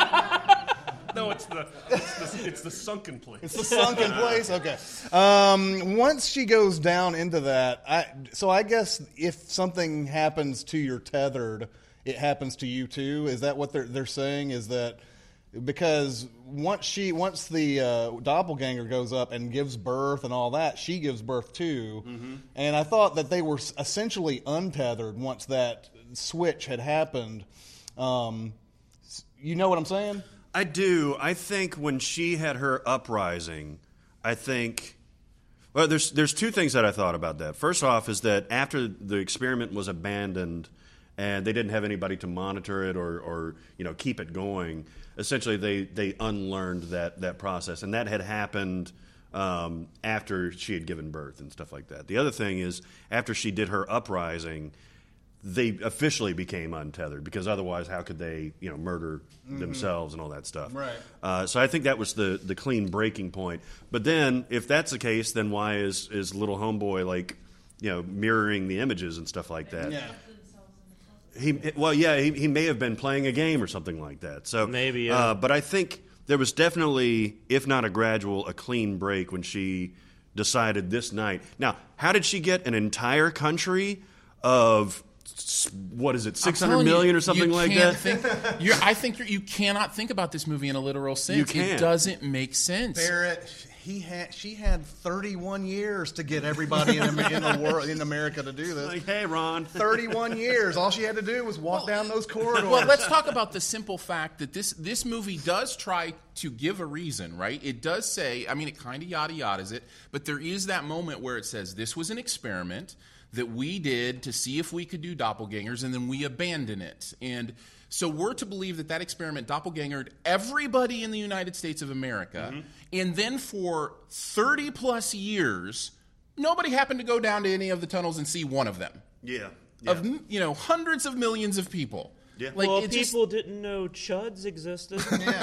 Speaker 1: No, it's the it's the, it's the sunken place.
Speaker 4: it's the sunken place. Okay. Um, once she goes down into that, I, so I guess if something happens to your tethered, it happens to you too. Is that what they're they're saying? Is that because once she once the uh, doppelganger goes up and gives birth and all that, she gives birth too.
Speaker 2: Mm-hmm.
Speaker 4: And I thought that they were essentially untethered once that switch had happened. Um, you know what I'm saying?
Speaker 2: I do. I think when she had her uprising, I think Well, there's there's two things that I thought about that. First off is that after the experiment was abandoned and they didn't have anybody to monitor it or, or you know keep it going, essentially they, they unlearned that, that process. And that had happened um, after she had given birth and stuff like that. The other thing is after she did her uprising, they officially became untethered because otherwise how could they you know murder mm-hmm. themselves and all that stuff.
Speaker 4: Right.
Speaker 2: Uh, so I think that was the, the clean breaking point. But then if that's the case, then why is, is little homeboy like you know mirroring the images and stuff like that?
Speaker 4: Yeah.
Speaker 2: He well yeah he, he may have been playing a game or something like that. So
Speaker 6: Maybe, yeah.
Speaker 2: Uh, but I think there was definitely, if not a gradual, a clean break when she decided this night. Now, how did she get an entire country of what is it, six hundred million or something like that?
Speaker 5: Think, you're, I think you're, you cannot think about this movie in a literal sense.
Speaker 2: You can't.
Speaker 5: It doesn't make sense.
Speaker 4: Barrett, he had, she had thirty-one years to get everybody in, in the world, in America, to do this.
Speaker 2: Like, hey, Ron.
Speaker 4: thirty-one years. All she had to do was walk down those corridors.
Speaker 5: Well, let's talk about the simple fact that this this movie does try to give a reason, right? It does say, I mean, it kind of yada yadas it, but there is that moment where it says this was an experiment that we did to see if we could do doppelgangers, and then we abandon it. And so we're to believe that that experiment doppelgangered everybody in the United States of America, mm-hmm. and then for thirty plus years, nobody happened to go down to any of the tunnels and see one of them.
Speaker 2: Yeah. yeah.
Speaker 5: Of, you know, hundreds of millions of people.
Speaker 2: Yeah.
Speaker 6: Like, well,
Speaker 5: it
Speaker 6: people
Speaker 5: just,
Speaker 6: didn't know chuds existed.
Speaker 4: Yeah.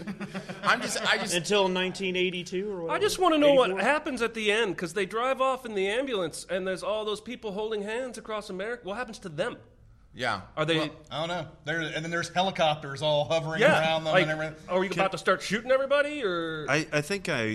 Speaker 5: I'm just, I just
Speaker 6: until nineteen eighty-two or whatever.
Speaker 1: I just want to know
Speaker 6: eighty-four?
Speaker 1: what happens at the end, because they drive off in the ambulance, and there's all those people holding hands across America. What happens to them?
Speaker 5: Yeah.
Speaker 1: Are they?
Speaker 4: Well, I don't know. There, and then there's helicopters all hovering
Speaker 1: yeah.
Speaker 4: around them
Speaker 1: like,
Speaker 4: and everything.
Speaker 1: Are we about to start shooting everybody, or?
Speaker 2: I, I think I,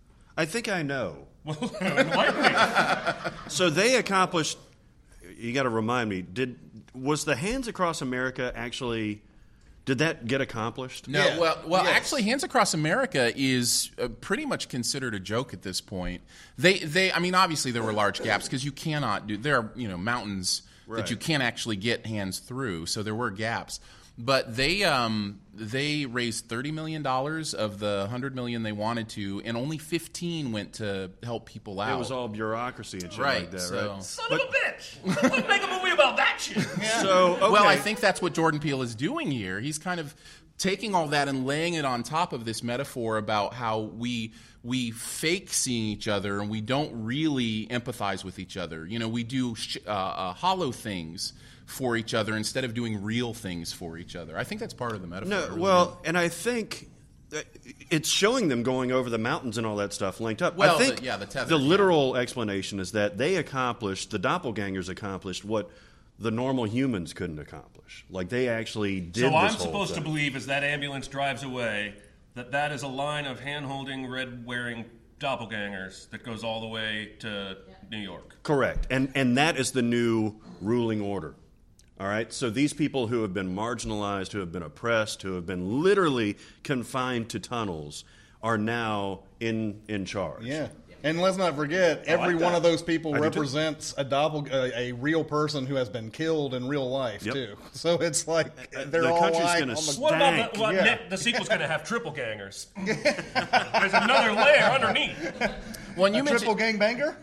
Speaker 2: I think I know.
Speaker 1: Well, enlighten me.
Speaker 2: So they accomplished. You got to remind me. Did was the Hands Across America actually? Did that get accomplished?
Speaker 5: No,
Speaker 4: Yeah.
Speaker 5: well, well,
Speaker 4: Yes.
Speaker 5: actually, Hands Across America is uh, pretty much considered a joke at this point. They, they, I mean, obviously there were large gaps because you cannot do. There are, you know, mountains
Speaker 2: Right.
Speaker 5: that you can't actually get hands through, so there were gaps. But they, um, they raised thirty million dollars of the hundred million they wanted to, and only fifteen went to help people out.
Speaker 2: It was all bureaucracy and shit
Speaker 5: right.
Speaker 2: like that,
Speaker 5: so.
Speaker 2: right?
Speaker 1: Son of a bitch! Let's make a movie about that shit.
Speaker 2: So okay.
Speaker 5: Well, I think that's what Jordan Peele is doing here. He's kind of taking all that and laying it on top of this metaphor about how we we fake seeing each other and we don't really empathize with each other. You know, we do sh- uh, uh, hollow things for each other instead of doing real things for each other. I think that's part of the metaphor.
Speaker 2: No,
Speaker 5: really.
Speaker 2: well, and I think that it's showing them going over the mountains and all that stuff linked up.
Speaker 5: Well,
Speaker 2: I think
Speaker 5: the- yeah, the tether,
Speaker 2: the
Speaker 5: yeah.
Speaker 2: literal explanation is that they accomplished, the doppelgangers accomplished what the normal humans couldn't accomplish. Like they actually did
Speaker 1: So
Speaker 2: this
Speaker 1: I'm
Speaker 2: whole
Speaker 1: supposed
Speaker 2: thing.
Speaker 1: to believe as that ambulance drives away that that is a line of hand-holding, red-wearing doppelgangers that goes all the way to New York.
Speaker 2: Correct. And and that is the new ruling order. All right? So these people who have been marginalized, who have been oppressed, who have been literally confined to tunnels are now in in charge.
Speaker 4: Yeah. And let's not forget, every
Speaker 2: like
Speaker 4: one
Speaker 2: that.
Speaker 4: of those people
Speaker 2: I do too.
Speaker 4: represents a doppel, a, a real person who has been killed in real life,
Speaker 2: Yep.
Speaker 4: too. So it's like they're
Speaker 2: The
Speaker 4: all
Speaker 2: country's
Speaker 4: like
Speaker 2: gonna
Speaker 4: on the-
Speaker 1: What about
Speaker 2: Stank.
Speaker 1: the, what,
Speaker 4: Yeah.
Speaker 1: Nick, the sequel's going to have triple gangers? There's another layer underneath.
Speaker 5: when you
Speaker 4: a
Speaker 5: mentioned,
Speaker 4: triple gangbanger?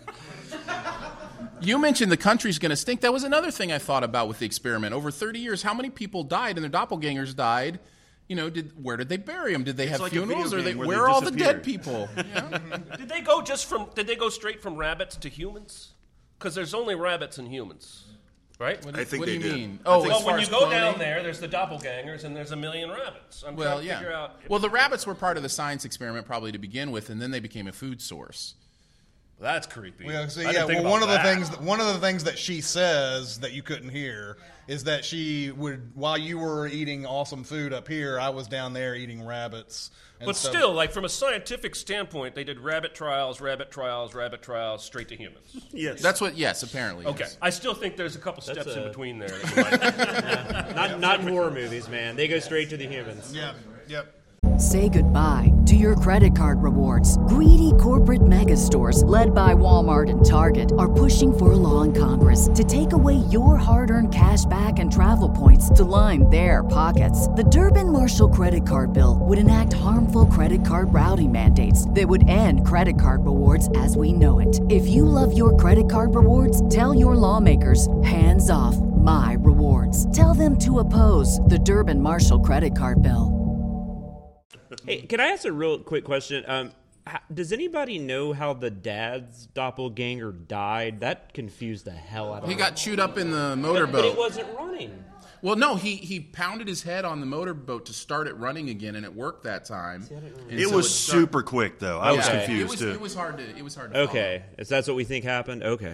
Speaker 5: You mentioned the country's going to stink. That was another thing I thought about with the experiment. Over thirty years, how many people died and their doppelgangers died? You know, did where did they bury them? Did they have
Speaker 2: like a video
Speaker 5: funerals, or they,
Speaker 2: game where
Speaker 5: where
Speaker 2: they
Speaker 5: are all the
Speaker 2: disappeared.
Speaker 5: dead people? Yeah.
Speaker 1: Did they go just from? Did they go straight from rabbits to humans? Because there's only rabbits and humans, right?
Speaker 5: What do,
Speaker 2: I think
Speaker 5: what do
Speaker 2: they
Speaker 5: you
Speaker 2: did.
Speaker 5: mean?
Speaker 2: I
Speaker 5: Oh,
Speaker 2: think-
Speaker 5: as
Speaker 1: Well,
Speaker 5: far
Speaker 1: when you
Speaker 5: as
Speaker 1: go
Speaker 5: cloning?
Speaker 1: down there, there's the doppelgangers and there's a million rabbits. I'm
Speaker 5: Well,
Speaker 1: trying to
Speaker 5: yeah.
Speaker 1: figure out.
Speaker 5: Well, the rabbits were part of the science experiment probably to begin with, and then they became a food source.
Speaker 1: That's creepy.
Speaker 4: Well, so,
Speaker 1: I
Speaker 4: yeah,
Speaker 1: didn't think
Speaker 4: well, one
Speaker 1: about
Speaker 4: of the
Speaker 1: that.
Speaker 4: things that, one of the things that she says that you couldn't hear is that she would, while you were eating awesome food up here, I was down there eating rabbits. And
Speaker 1: But
Speaker 4: stuff.
Speaker 1: still, like from a scientific standpoint, they did rabbit trials, rabbit trials, rabbit trials, straight to humans.
Speaker 2: Yes.
Speaker 5: That's what. Yes, apparently.
Speaker 1: Okay,
Speaker 5: yes.
Speaker 1: I still think there's a couple
Speaker 6: That's
Speaker 1: steps
Speaker 6: a-
Speaker 1: in between there. That you might,
Speaker 6: Not not in horror movies, man. They go straight to the humans.
Speaker 4: Yeah. Yep.
Speaker 8: Say goodbye to your credit card rewards. Greedy corporate mega stores, led by Walmart and Target, are pushing for a law in Congress to take away your hard-earned cash back and travel points to line their pockets. The Durbin-Marshall credit card bill would enact harmful credit card routing mandates that would end credit card rewards as we know it. If you love your credit card rewards, tell your lawmakers, hands off my rewards. Tell them to oppose the Durbin-Marshall credit card bill.
Speaker 6: Hey, can I ask a real quick question? Um, how, does anybody know how the dad's doppelganger died? That confused the hell out of me.
Speaker 5: He got chewed up in the motorboat.
Speaker 6: But, but it wasn't running.
Speaker 5: Well, no, he, he pounded his head on the motorboat to start it running again, and it worked that time.
Speaker 2: It
Speaker 5: so
Speaker 2: was
Speaker 5: it start-
Speaker 2: super quick, though. I was
Speaker 6: Okay.
Speaker 2: confused,
Speaker 5: it was,
Speaker 2: too.
Speaker 5: It was hard to. It was hard to.
Speaker 6: Okay, if that's what we think happened, okay.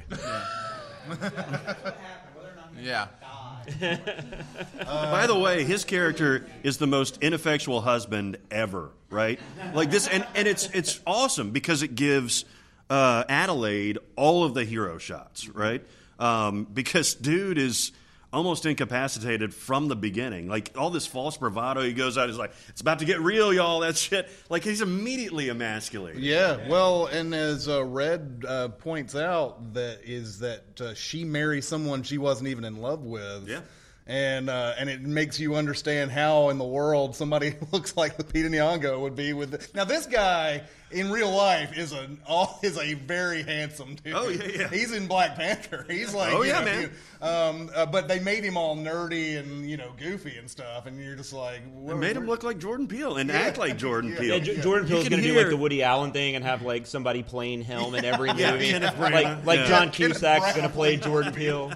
Speaker 5: Yeah.
Speaker 2: Uh, By the way, his character is the most ineffectual husband ever, right? Like this, and, and it's it's awesome because it gives uh, Adelaide all of the hero shots, right? Um, because dude is almost incapacitated from the beginning. Like all this false bravado, he goes out, he's like, "It's about to get real, y'all." That shit. Like he's immediately emasculated.
Speaker 4: Yeah, well, and as uh, Red uh, points out, that is that uh, she marries someone she wasn't even in love with.
Speaker 2: Yeah.
Speaker 4: And uh, and it makes you understand how in the world somebody looks like Lupita Nyong'o would be with. The, now this guy in real life is a all is a very handsome dude.
Speaker 2: Oh, yeah, yeah.
Speaker 4: He's in Black Panther. He's like,
Speaker 2: Oh,
Speaker 4: you
Speaker 2: yeah,
Speaker 4: know,
Speaker 2: man.
Speaker 4: you- um, uh, but they made him all nerdy and you know goofy and stuff, and you're just like,
Speaker 2: It made him look like Jordan Peele and act like Jordan
Speaker 4: Yeah.
Speaker 2: Peele.
Speaker 6: Yeah, J- Jordan Peele's
Speaker 2: You
Speaker 6: going
Speaker 2: can
Speaker 6: to do like
Speaker 2: hear-
Speaker 6: the Woody Allen thing and have like somebody playing him in every movie.
Speaker 2: Yeah, Kenneth Branagh.
Speaker 6: like like
Speaker 2: Yeah.
Speaker 6: John
Speaker 4: Kenneth
Speaker 6: Cusack's going to
Speaker 4: Branagh.
Speaker 6: play Jordan Peele.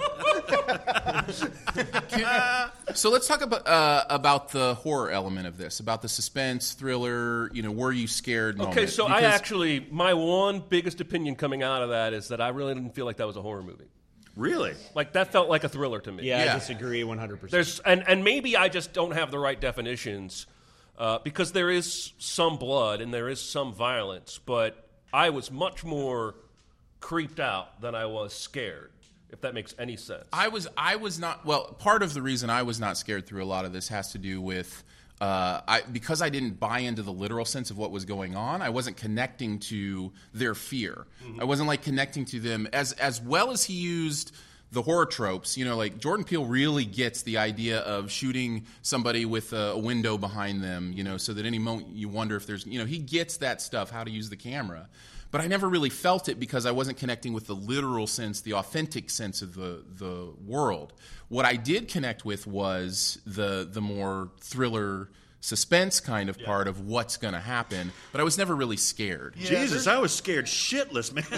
Speaker 5: So let's talk about uh, about the horror element of this, about the suspense, thriller. You know, were you scared?
Speaker 1: Okay,
Speaker 5: moment.
Speaker 1: so I
Speaker 5: Because-
Speaker 1: actually, my one biggest opinion coming out of that is that I really didn't feel like that was a horror movie.
Speaker 2: Really?
Speaker 1: Like that felt like a thriller to me.
Speaker 6: Yeah,
Speaker 5: Yeah.
Speaker 6: I disagree one hundred percent.
Speaker 1: There's and and maybe I just don't have the right definitions uh, because there is some blood and there is some violence, but I was much more creeped out than I was scared. If that makes any sense.
Speaker 5: I was I was not well. Part of the reason I was not scared through a lot of this has to do with uh, I because I didn't buy into the literal sense of what was going on. I wasn't connecting to their fear. Mm-hmm. I wasn't like connecting to them as as well as he used the horror tropes. You know, like Jordan Peele really gets the idea of shooting somebody with a, a window behind them. You know, so that any moment you wonder if there's you know he gets that stuff, how to use the camera. But I never really felt it because I wasn't connecting with the literal sense, the authentic sense of the the world. What I did connect with was the the more thriller suspense kind of yeah. part of what's going to happen. But I was never really scared.
Speaker 2: Yeah, Jesus, I was scared shitless, man.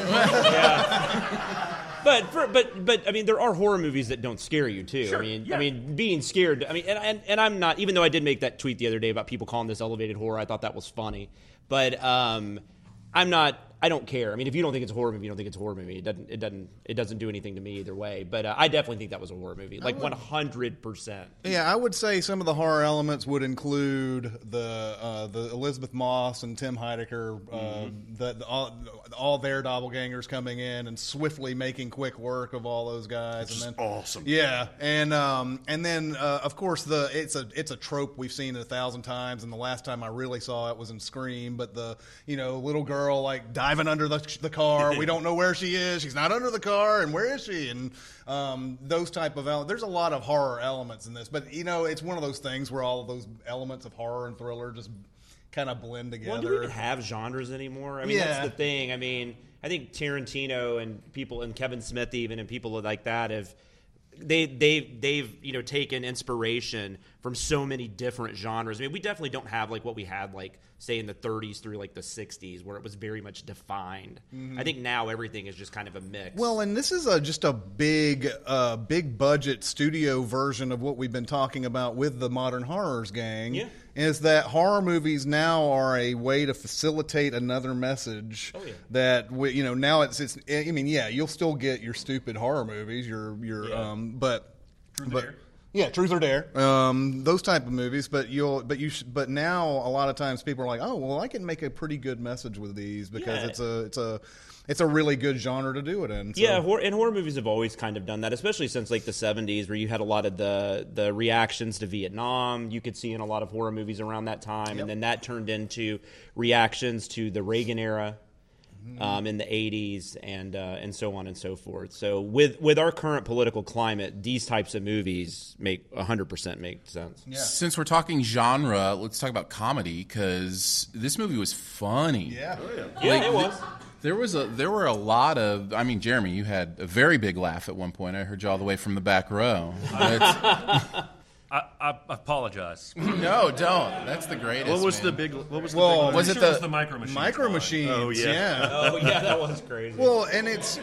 Speaker 6: yeah. But for, but but I mean, there are horror movies that don't scare you too.
Speaker 1: Sure,
Speaker 6: I mean,
Speaker 1: yeah.
Speaker 6: I mean, being scared. I mean, and, and and I'm not. Even though I did make that tweet the other day about people calling this elevated horror, I thought that was funny. But um, I'm not. I don't care. I mean, if you don't think it's a horror movie, you don't think it's a horror movie. It doesn't. It doesn't. It doesn't do anything to me either way. But uh, I definitely think that was a horror movie, like one hundred percent.
Speaker 4: Yeah, I would say some of the horror elements would include the uh, the Elizabeth Moss and Tim Heidecker, uh, mm-hmm. the, the, all, all their doppelgangers coming in and swiftly making quick work of all those guys.
Speaker 2: Which
Speaker 4: and
Speaker 2: is
Speaker 4: then,
Speaker 2: awesome.
Speaker 4: Yeah, and um, and then uh, of course the it's a it's a trope we've seen it a thousand times, and the last time I really saw it was in Scream. But the you know little girl like diving under the the car, we don't know where she is. She's not under the car, and where is she? And um, those type of elements. There's a lot of horror elements in this, but you know it's one of those things where all of those elements of horror and thriller just kind of blend together.
Speaker 6: Well, do we even have genres anymore? I mean,
Speaker 4: yeah.
Speaker 6: that's the thing. I mean, I think Tarantino and people and Kevin Smith even and people like that have they they they've you know taken inspiration from so many different genres. I mean, we definitely don't have like what we had like say in the thirties through like the sixties where it was very much defined. Mm-hmm. I think now everything is just kind of a mix.
Speaker 4: Well, and this is a, just a big uh, big budget studio version of what we've been talking about with the Modern Horrors gang.
Speaker 6: Yeah.
Speaker 4: Is that horror movies now are a way to facilitate another message
Speaker 6: oh, yeah.
Speaker 4: that we, you know now it's it's I mean yeah you'll still get your stupid horror movies your your yeah. um but
Speaker 1: Truth
Speaker 4: but
Speaker 1: Dare.
Speaker 4: yeah Truth or Dare um those type of movies but you'll but you sh- but now a lot of times people are like oh well I can make a pretty good message with these because
Speaker 6: yeah.
Speaker 4: it's a it's a it's a really good genre to do it in. So.
Speaker 6: Yeah, hor- and horror movies have always kind of done that, especially since like the seventies, where you had a lot of the the reactions to Vietnam. You could see in a lot of horror movies around that time,
Speaker 4: Yep.
Speaker 6: and then that turned into reactions to the Reagan era. Um, in the eighties and uh, and so on and so forth. So with with our current political climate, these types of movies make one hundred percent make sense.
Speaker 4: Yeah.
Speaker 5: Since we're talking genre, let's talk about comedy because this movie was funny.
Speaker 4: Yeah.
Speaker 6: Yeah,
Speaker 5: Like,
Speaker 6: it was.
Speaker 5: There was a there were a lot of I mean, Jeremy, you had a very big laugh at one point. I heard you all the way from the back row. But-
Speaker 1: I, I apologize.
Speaker 5: no, don't. That's the greatest.
Speaker 2: What was
Speaker 5: man.
Speaker 2: the big? What was the
Speaker 4: Well,
Speaker 2: big?
Speaker 5: was
Speaker 1: I'm
Speaker 5: it
Speaker 1: sure
Speaker 5: the,
Speaker 1: was the micro machine?
Speaker 4: Micro Machines.
Speaker 2: Oh, yeah.
Speaker 4: yeah.
Speaker 6: Oh yeah, that was crazy.
Speaker 4: Well, and it's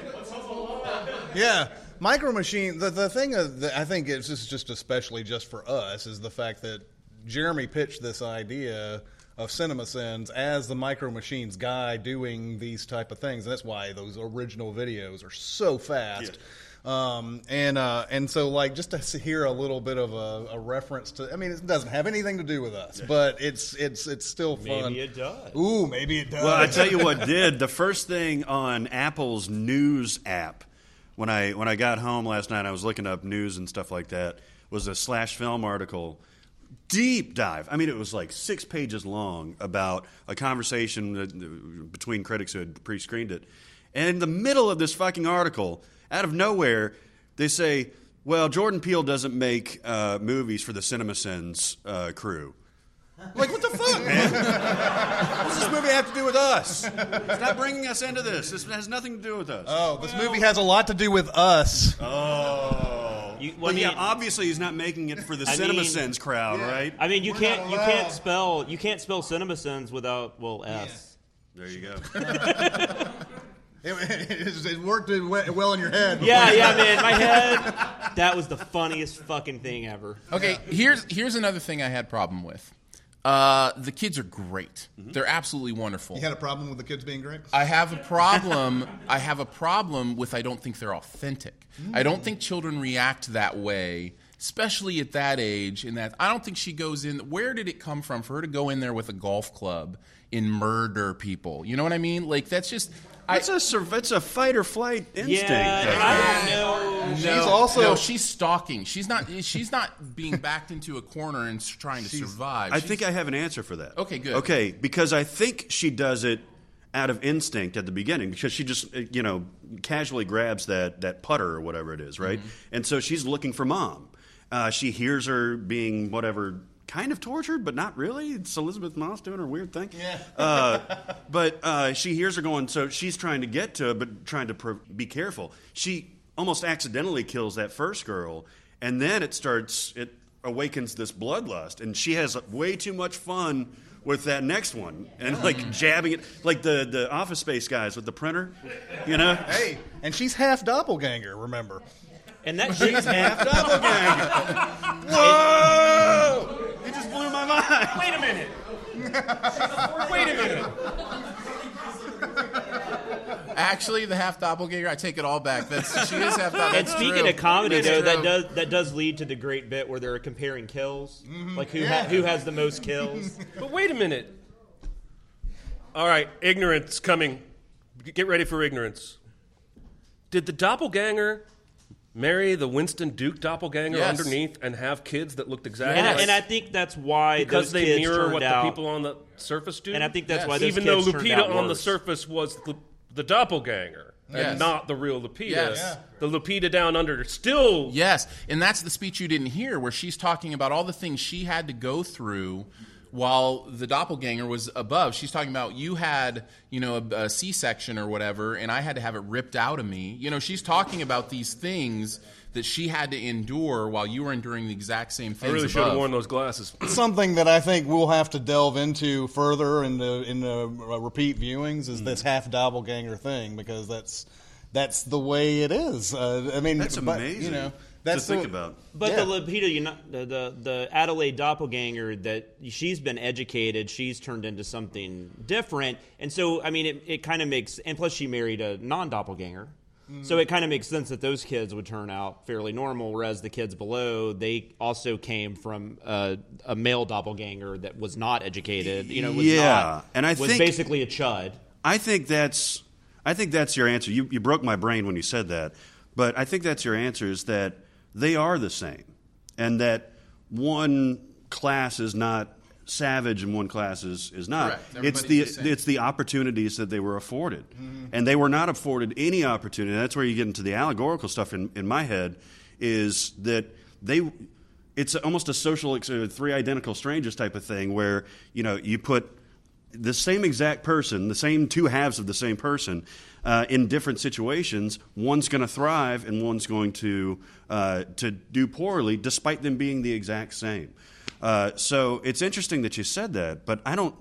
Speaker 4: yeah, Micro Machine. The the thing of the, I think it's just, just especially just for us is the fact that Jeremy pitched this idea of CinemaSins as the Micro Machines guy doing these type of things, and that's why those original videos are so fast.
Speaker 2: Yeah.
Speaker 4: Um, and uh, and so like just to hear a little bit of a, a reference to, I mean, it doesn't have anything to do with us, but it's it's it's still fun.
Speaker 6: Maybe it does.
Speaker 4: Ooh, maybe it does.
Speaker 2: Well, I tell you what did. The first thing on Apple's news app when I when I got home last night, I was looking up news and stuff like that, was a Slash Film article. Deep dive. I mean, it was like six pages long about a conversation that, between critics who had pre-screened it. And in the middle of this fucking article, out of nowhere, they say, well, Jordan Peele doesn't make uh, movies for the CinemaSins uh, crew. Like, what the fuck, man? What does this movie have to do with us? It's not bringing us into this. This has nothing to do with us.
Speaker 4: Oh, this movie has a lot to do with us.
Speaker 2: Oh.
Speaker 6: You- well,
Speaker 2: Well,
Speaker 6: I mean-
Speaker 2: yeah, obviously he's not making it for the
Speaker 6: I mean-
Speaker 2: CinemaSins crowd, right?
Speaker 6: I mean, you
Speaker 4: We're
Speaker 6: can't
Speaker 4: not
Speaker 6: you
Speaker 4: allowed.
Speaker 6: can't spell you can't spell CinemaSins without well S.
Speaker 2: There you go.
Speaker 4: It, it, it worked well in your head.
Speaker 6: Yeah, yeah, man. My head. That was the funniest fucking thing ever.
Speaker 5: Okay, here's here's another thing I had problem with. Uh, the kids are great. They're absolutely wonderful.
Speaker 4: You had a problem with the kids being great?
Speaker 5: I have a problem. I have a problem with. I don't think they're authentic. I don't think children react that way, especially at that age. In that, I don't think she goes in. Where did it come from for her to go in there with a golf club and murder people? You know what I mean? Like that's just.
Speaker 2: It's a sur- it's a fight or flight instinct.
Speaker 6: Yeah, I don't know.
Speaker 5: No,
Speaker 4: She's also-
Speaker 5: no, she's stalking. She's not. She's not being backed into a corner and s- trying to survive.
Speaker 2: I
Speaker 5: She's-
Speaker 2: think I have an answer for that.
Speaker 5: Okay, good.
Speaker 2: Okay, because I think she does it out of instinct at the beginning because she just uh, you know casually grabs that that putter or whatever it is, right?
Speaker 5: Mm-hmm.
Speaker 2: And so she's looking for mom. Uh, she hears her being whatever. Kind of tortured, but not really. It's Elizabeth Moss doing her weird thing.
Speaker 4: Yeah.
Speaker 2: uh, but uh, she hears her going, so she's trying to get to it, but trying to pro- be careful. She almost accidentally kills that first girl, and then it starts, it awakens this bloodlust, and she has way too much fun with that next one, and like jabbing it, like the, the Office Space guys with the printer, you know?
Speaker 4: Hey, and she's half doppelganger, remember?
Speaker 6: And that shit's half
Speaker 2: Doppelganger. Whoa! It just blew my mind.
Speaker 1: Wait a minute. Wait a minute.
Speaker 5: Actually, the half doppelganger. I take it all back. That's she is half doppelganger.
Speaker 6: And speaking of comedy,
Speaker 5: That's
Speaker 6: though, that
Speaker 5: true.
Speaker 6: does that does lead to the great bit where they're comparing kills, like who ha- who has the most kills.
Speaker 1: But wait a minute. All right, ignorance coming. Get ready for ignorance. Did the doppelganger marry the Winston Duke doppelganger
Speaker 5: Yes.
Speaker 1: underneath and have kids that looked exactly
Speaker 6: And, I,
Speaker 1: like
Speaker 6: and I think that's why
Speaker 1: because
Speaker 6: those
Speaker 1: they
Speaker 6: kids
Speaker 1: mirror
Speaker 6: turned
Speaker 1: what
Speaker 6: out,
Speaker 1: the people on the surface do?
Speaker 6: And I think that's
Speaker 5: Yes.
Speaker 6: why those
Speaker 1: even though
Speaker 6: kids turned
Speaker 1: Lupita
Speaker 6: out
Speaker 1: on the
Speaker 6: worse.
Speaker 1: surface was the, the doppelganger
Speaker 5: Yes.
Speaker 1: and not the real Lupita.
Speaker 5: Yes. Yeah.
Speaker 1: The Lupita down under still.
Speaker 5: Yes, and that's the speech you didn't hear, where she's talking about all the things she had to go through while the doppelganger was above. She's talking about you had, you know, a, a C-section or whatever, and I had to have it ripped out of me. You know, she's talking about these things that she had to endure while you were enduring the exact same
Speaker 1: I
Speaker 5: things
Speaker 1: really should
Speaker 5: above.
Speaker 1: have worn those glasses.
Speaker 4: Something that I think we'll have to delve into further in the in the uh, repeat viewings is this half doppelganger thing, because that's that's the way it is. Uh, I mean,
Speaker 2: That's
Speaker 4: but,
Speaker 2: amazing
Speaker 4: you know, that's
Speaker 2: to think
Speaker 4: the-
Speaker 2: about.
Speaker 6: But
Speaker 4: Yeah.
Speaker 6: the Lupita, you know, the, the the Adelaide doppelganger, that she's been educated, she's turned into something different, and so I mean, it, it kind of makes. And plus, she married a non-doppelganger, so it kind of makes sense that those kids would turn out fairly normal, whereas the kids below, they also came from a, a male doppelganger that was not educated. You know, was
Speaker 2: Yeah,
Speaker 6: not,
Speaker 2: and I
Speaker 6: was
Speaker 2: think-
Speaker 6: basically a chud.
Speaker 2: I think that's I think that's your answer. You, you broke my brain when you said that. But I think that's your answer, is that they are the same. And that one class is not savage and one class is, is not.
Speaker 5: Correct.
Speaker 2: It's the,
Speaker 5: the same.
Speaker 2: it's the opportunities that they were afforded. Mm-hmm. And they were not afforded any opportunity. That's where you get into the allegorical stuff in, in my head, is that they it's almost a social uh, three identical strangers type of thing, where, you know, you put the same exact person, the same two halves of the same person, uh, in different situations. One's going to thrive and one's going to uh, to do poorly, despite them being the exact same. Uh, so it's interesting that you said that, but I don't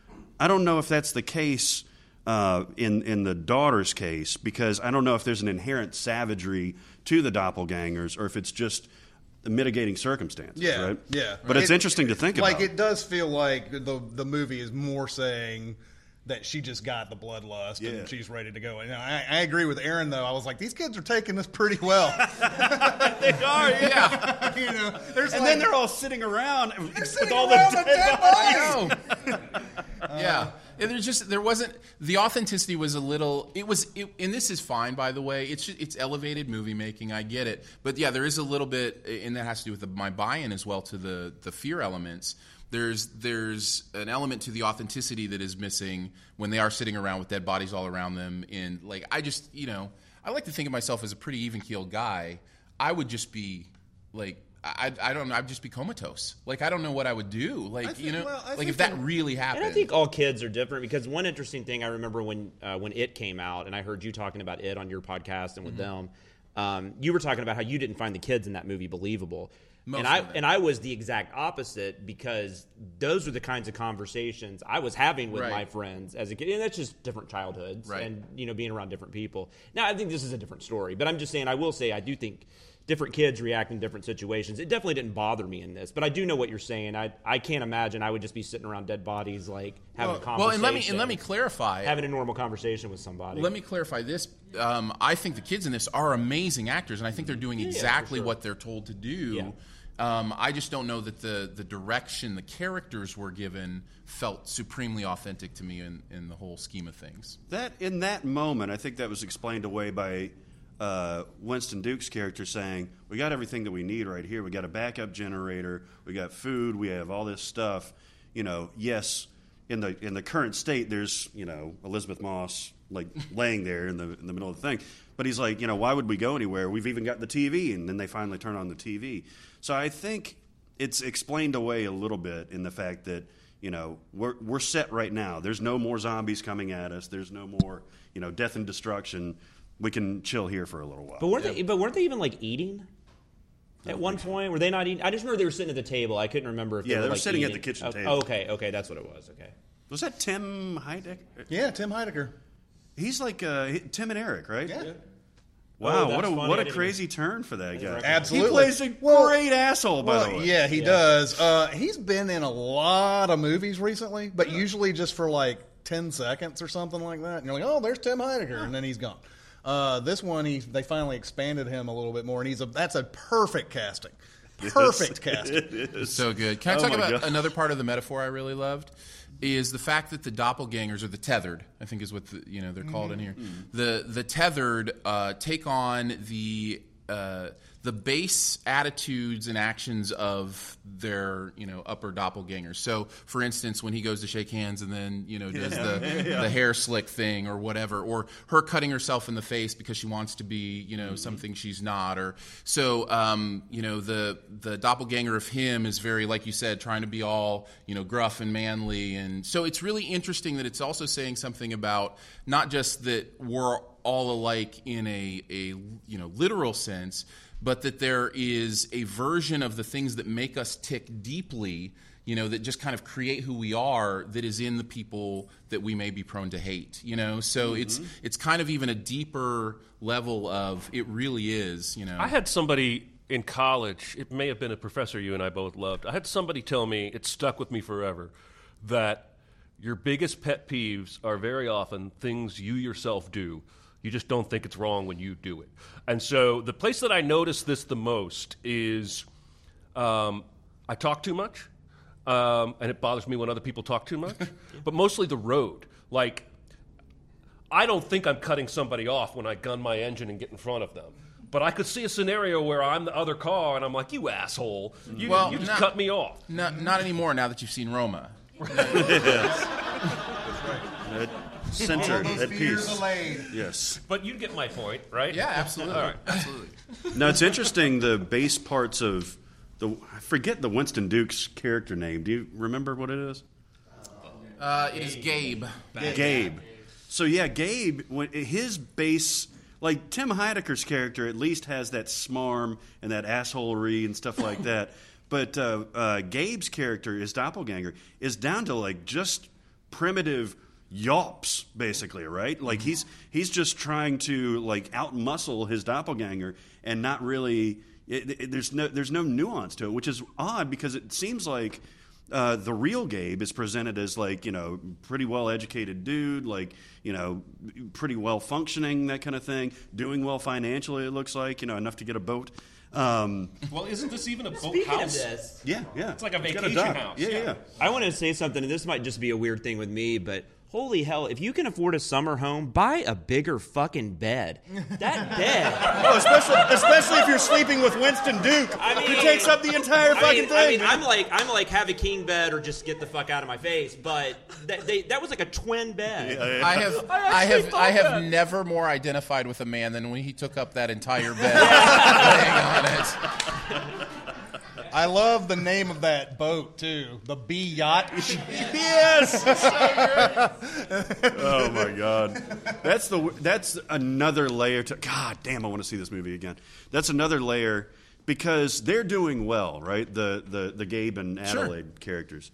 Speaker 2: I don't know if that's the case uh, in in the daughter's case, because I don't know if there's an inherent savagery to the doppelgangers, or if it's just the mitigating circumstances.
Speaker 4: Yeah,
Speaker 2: right?
Speaker 4: yeah.
Speaker 2: But it's
Speaker 4: It-
Speaker 2: interesting to think
Speaker 4: like
Speaker 2: about.
Speaker 4: it does feel like the the movie is more saying that she just got the bloodlust
Speaker 2: Yeah.
Speaker 4: and she's ready to go. And I, I agree with Aaron, though. I was like, these kids are taking this pretty well.
Speaker 2: They are, yeah.
Speaker 4: you know, there's
Speaker 2: And
Speaker 4: like,
Speaker 2: then they're all sitting around with
Speaker 4: sitting
Speaker 2: all
Speaker 4: around
Speaker 2: the
Speaker 4: the
Speaker 2: dead
Speaker 4: dead
Speaker 2: bodies.
Speaker 5: I know. yeah. And there's just there wasn't the authenticity was a little it was it, and this is fine, by the way. It's just, it's elevated movie making. I get it, but yeah, there is a little bit, and that has to do with the, my buy-in as well to the the fear elements. There's there's an element to the authenticity that is missing when they are sitting around with dead bodies all around them. And like I just you know I like to think of myself as a pretty even keeled guy. I would just be like. I, I don't know. I'd just be comatose. Like, I don't know what I would do. Like,
Speaker 4: think-
Speaker 5: you know,
Speaker 4: well, I
Speaker 5: like
Speaker 4: think
Speaker 5: if that
Speaker 4: in-
Speaker 5: really
Speaker 6: And
Speaker 5: happened.
Speaker 6: I think all kids are different, because one interesting thing I remember when uh, when It came out, and I heard you talking about It on your podcast and with
Speaker 5: Mm-hmm.
Speaker 6: them, um, you were talking about how you didn't find the kids in that movie believable.
Speaker 5: Most
Speaker 6: and I
Speaker 5: of it.
Speaker 6: and I was the exact opposite, because those are the kinds of conversations I was having with
Speaker 5: Right.
Speaker 6: my friends as a kid, and that's just different childhoods,
Speaker 5: Right.
Speaker 6: and you know, being around different people. Now, I think this is a different story, but I'm just saying, I will say, I do think different kids react in different situations. It definitely didn't bother me in this, but I do know what you're saying. I I can't imagine I would just be sitting around dead bodies, like having a
Speaker 5: well,
Speaker 6: conversation.
Speaker 5: and let me and let me clarify.
Speaker 6: having a normal conversation with somebody.
Speaker 5: Let me clarify this. Um, I think the kids in this are amazing actors, and I think they're doing
Speaker 6: Yeah, yeah, for
Speaker 5: exactly
Speaker 6: sure.
Speaker 5: what they're told to do.
Speaker 6: Yeah.
Speaker 5: Um, I just don't know that the the direction the characters were given felt supremely authentic to me in, in the whole scheme of things.
Speaker 2: That in that moment, I think that was explained away by uh, Winston Duke's character saying, "We got everything that we need right here. We got a backup generator. We got food. We have all this stuff. You know, yes, in the in the current state, there's you know Elizabeth Moss like laying there in the in the middle of the thing. But he's like, you know, why would we go anywhere? We've even got the T V." And then they finally turn on the T V. So I think it's explained away a little bit in the fact that, you know, we're we're set right now. There's no more zombies coming at us. There's no more, you know, death and destruction. We can chill here for a little while.
Speaker 6: But weren't they? But weren't they even like eating? At one point, were they not eating? I just remember they were sitting at the table. I couldn't remember if
Speaker 2: Yeah,
Speaker 6: they were,
Speaker 2: they were
Speaker 6: like,
Speaker 2: sitting at
Speaker 6: eating.
Speaker 2: the kitchen
Speaker 6: Oh,
Speaker 2: table.
Speaker 6: okay, okay, that's what it was. Okay.
Speaker 2: Was that Tim Heidecker?
Speaker 4: Yeah, Tim Heidecker.
Speaker 2: He's like uh, Tim and Eric, right?
Speaker 4: Yeah.
Speaker 2: Wow,
Speaker 6: Oh, that's
Speaker 2: what a
Speaker 6: funny.
Speaker 2: what
Speaker 6: I
Speaker 2: a
Speaker 6: didn't
Speaker 2: crazy turn for that guy.
Speaker 4: Absolutely.
Speaker 2: He plays a
Speaker 4: Well-
Speaker 2: great asshole, by
Speaker 4: Well,
Speaker 2: the way.
Speaker 4: yeah, he does. Uh, he's been in a lot of movies recently, but usually just for like ten seconds or something like that. And you're like, oh, there's Tim Heidecker, and then he's gone. Uh, this one, he they finally expanded him a little bit more, and he's a that's a perfect casting. Perfect casting.
Speaker 5: It's so good. Can I
Speaker 2: Oh
Speaker 5: talk
Speaker 2: my
Speaker 5: about
Speaker 2: God.
Speaker 5: another part of the metaphor I really loved? Is the fact that the doppelgangers, or the tethered, I think is what the, you know they're called in here. The the tethered uh, take on the uh, the base attitudes and actions of their you know upper doppelgangers. So, for instance, when he goes to shake hands and then you know does the the hair slick thing or whatever, or her cutting herself in the face because she wants to be you know something she's not, or so um, you know the the doppelganger of him is very, like you said, trying to be all you know gruff and manly, and so it's really interesting that it's also saying something about not just that we're all alike in a a you know literal sense, but that there is a version of the things that make us tick deeply, you know, that just kind of create who we are, that is in the people that we may be prone to hate, you know. So
Speaker 1: Mm-hmm.
Speaker 5: it's it's kind of even a deeper level of it really is, you know.
Speaker 1: I had somebody in college, it may have been a professor you and I both loved. I had somebody tell me, it stuck with me forever, that your biggest pet peeves are very often things you yourself do. You just don't think it's wrong when you do it. And so the place that I notice this the most is um, I talk too much, um, and it bothers me when other people talk too much, but mostly the road. Like, I don't think I'm cutting somebody off when I gun my engine and get in front of them. But I could see a scenario where I'm the other car and I'm like, you asshole, you,
Speaker 5: well,
Speaker 1: you just
Speaker 5: not,
Speaker 1: cut me off.
Speaker 5: Not, not anymore now that you've seen Roma.
Speaker 2: Yes. That center, that piece.
Speaker 4: Allayed.
Speaker 2: Yes.
Speaker 1: But you get my point, right?
Speaker 5: Yeah, absolutely.
Speaker 1: All right.
Speaker 5: Absolutely.
Speaker 2: Now, it's interesting, the base parts of the, I forget the Winston Duke's character name. Do you remember what it is?
Speaker 5: Uh, it is Gabe.
Speaker 2: Gabe. So, yeah, Gabe, when, his base, like Tim Heidecker's character at least has that smarm and that assholery and stuff like that. But uh, uh, Gabe's character, his doppelganger, is down to like just primitive yawps, basically, right? Like he's he's just trying to like outmuscle his doppelganger and not really. It, it, there's no there's no nuance to it, which is odd because it seems like uh, the real Gabe is presented as like you know pretty well educated dude, like you know pretty well functioning, that kind of thing, doing well financially. It looks like you know enough to get a boat. Um,
Speaker 1: well, isn't this even a boat
Speaker 6: Speaking
Speaker 1: house?
Speaker 6: of this,
Speaker 2: yeah, yeah,
Speaker 1: it's like a
Speaker 2: It's got
Speaker 1: vacation
Speaker 2: dock.
Speaker 1: house.
Speaker 2: Yeah, yeah, yeah.
Speaker 6: I want to say something, and this might just be a weird thing with me, but holy hell, if you can afford a summer home, buy a bigger fucking bed. That bed.
Speaker 2: Oh, especially especially if you're sleeping with Winston Duke,
Speaker 6: I mean,
Speaker 2: who takes up the entire
Speaker 6: I
Speaker 2: fucking
Speaker 6: mean,
Speaker 2: thing.
Speaker 6: I mean, I'm like, I'm like, have a king bed or just get the fuck out of my face. But that, they, that was like a twin bed.
Speaker 2: Yeah, yeah.
Speaker 5: I have,
Speaker 6: I
Speaker 5: I,
Speaker 6: actually
Speaker 5: have,
Speaker 6: thought
Speaker 5: I have
Speaker 6: that.
Speaker 5: never more identified with a man than when he took up that entire bed, laying on it.
Speaker 4: I love the name of that boat too, the B Yacht.
Speaker 2: Yes. Oh my God, that's the that's another layer to. God damn, I want to see this movie again. That's another layer because they're doing well, right? The the the Gabe and Adelaide sure. characters,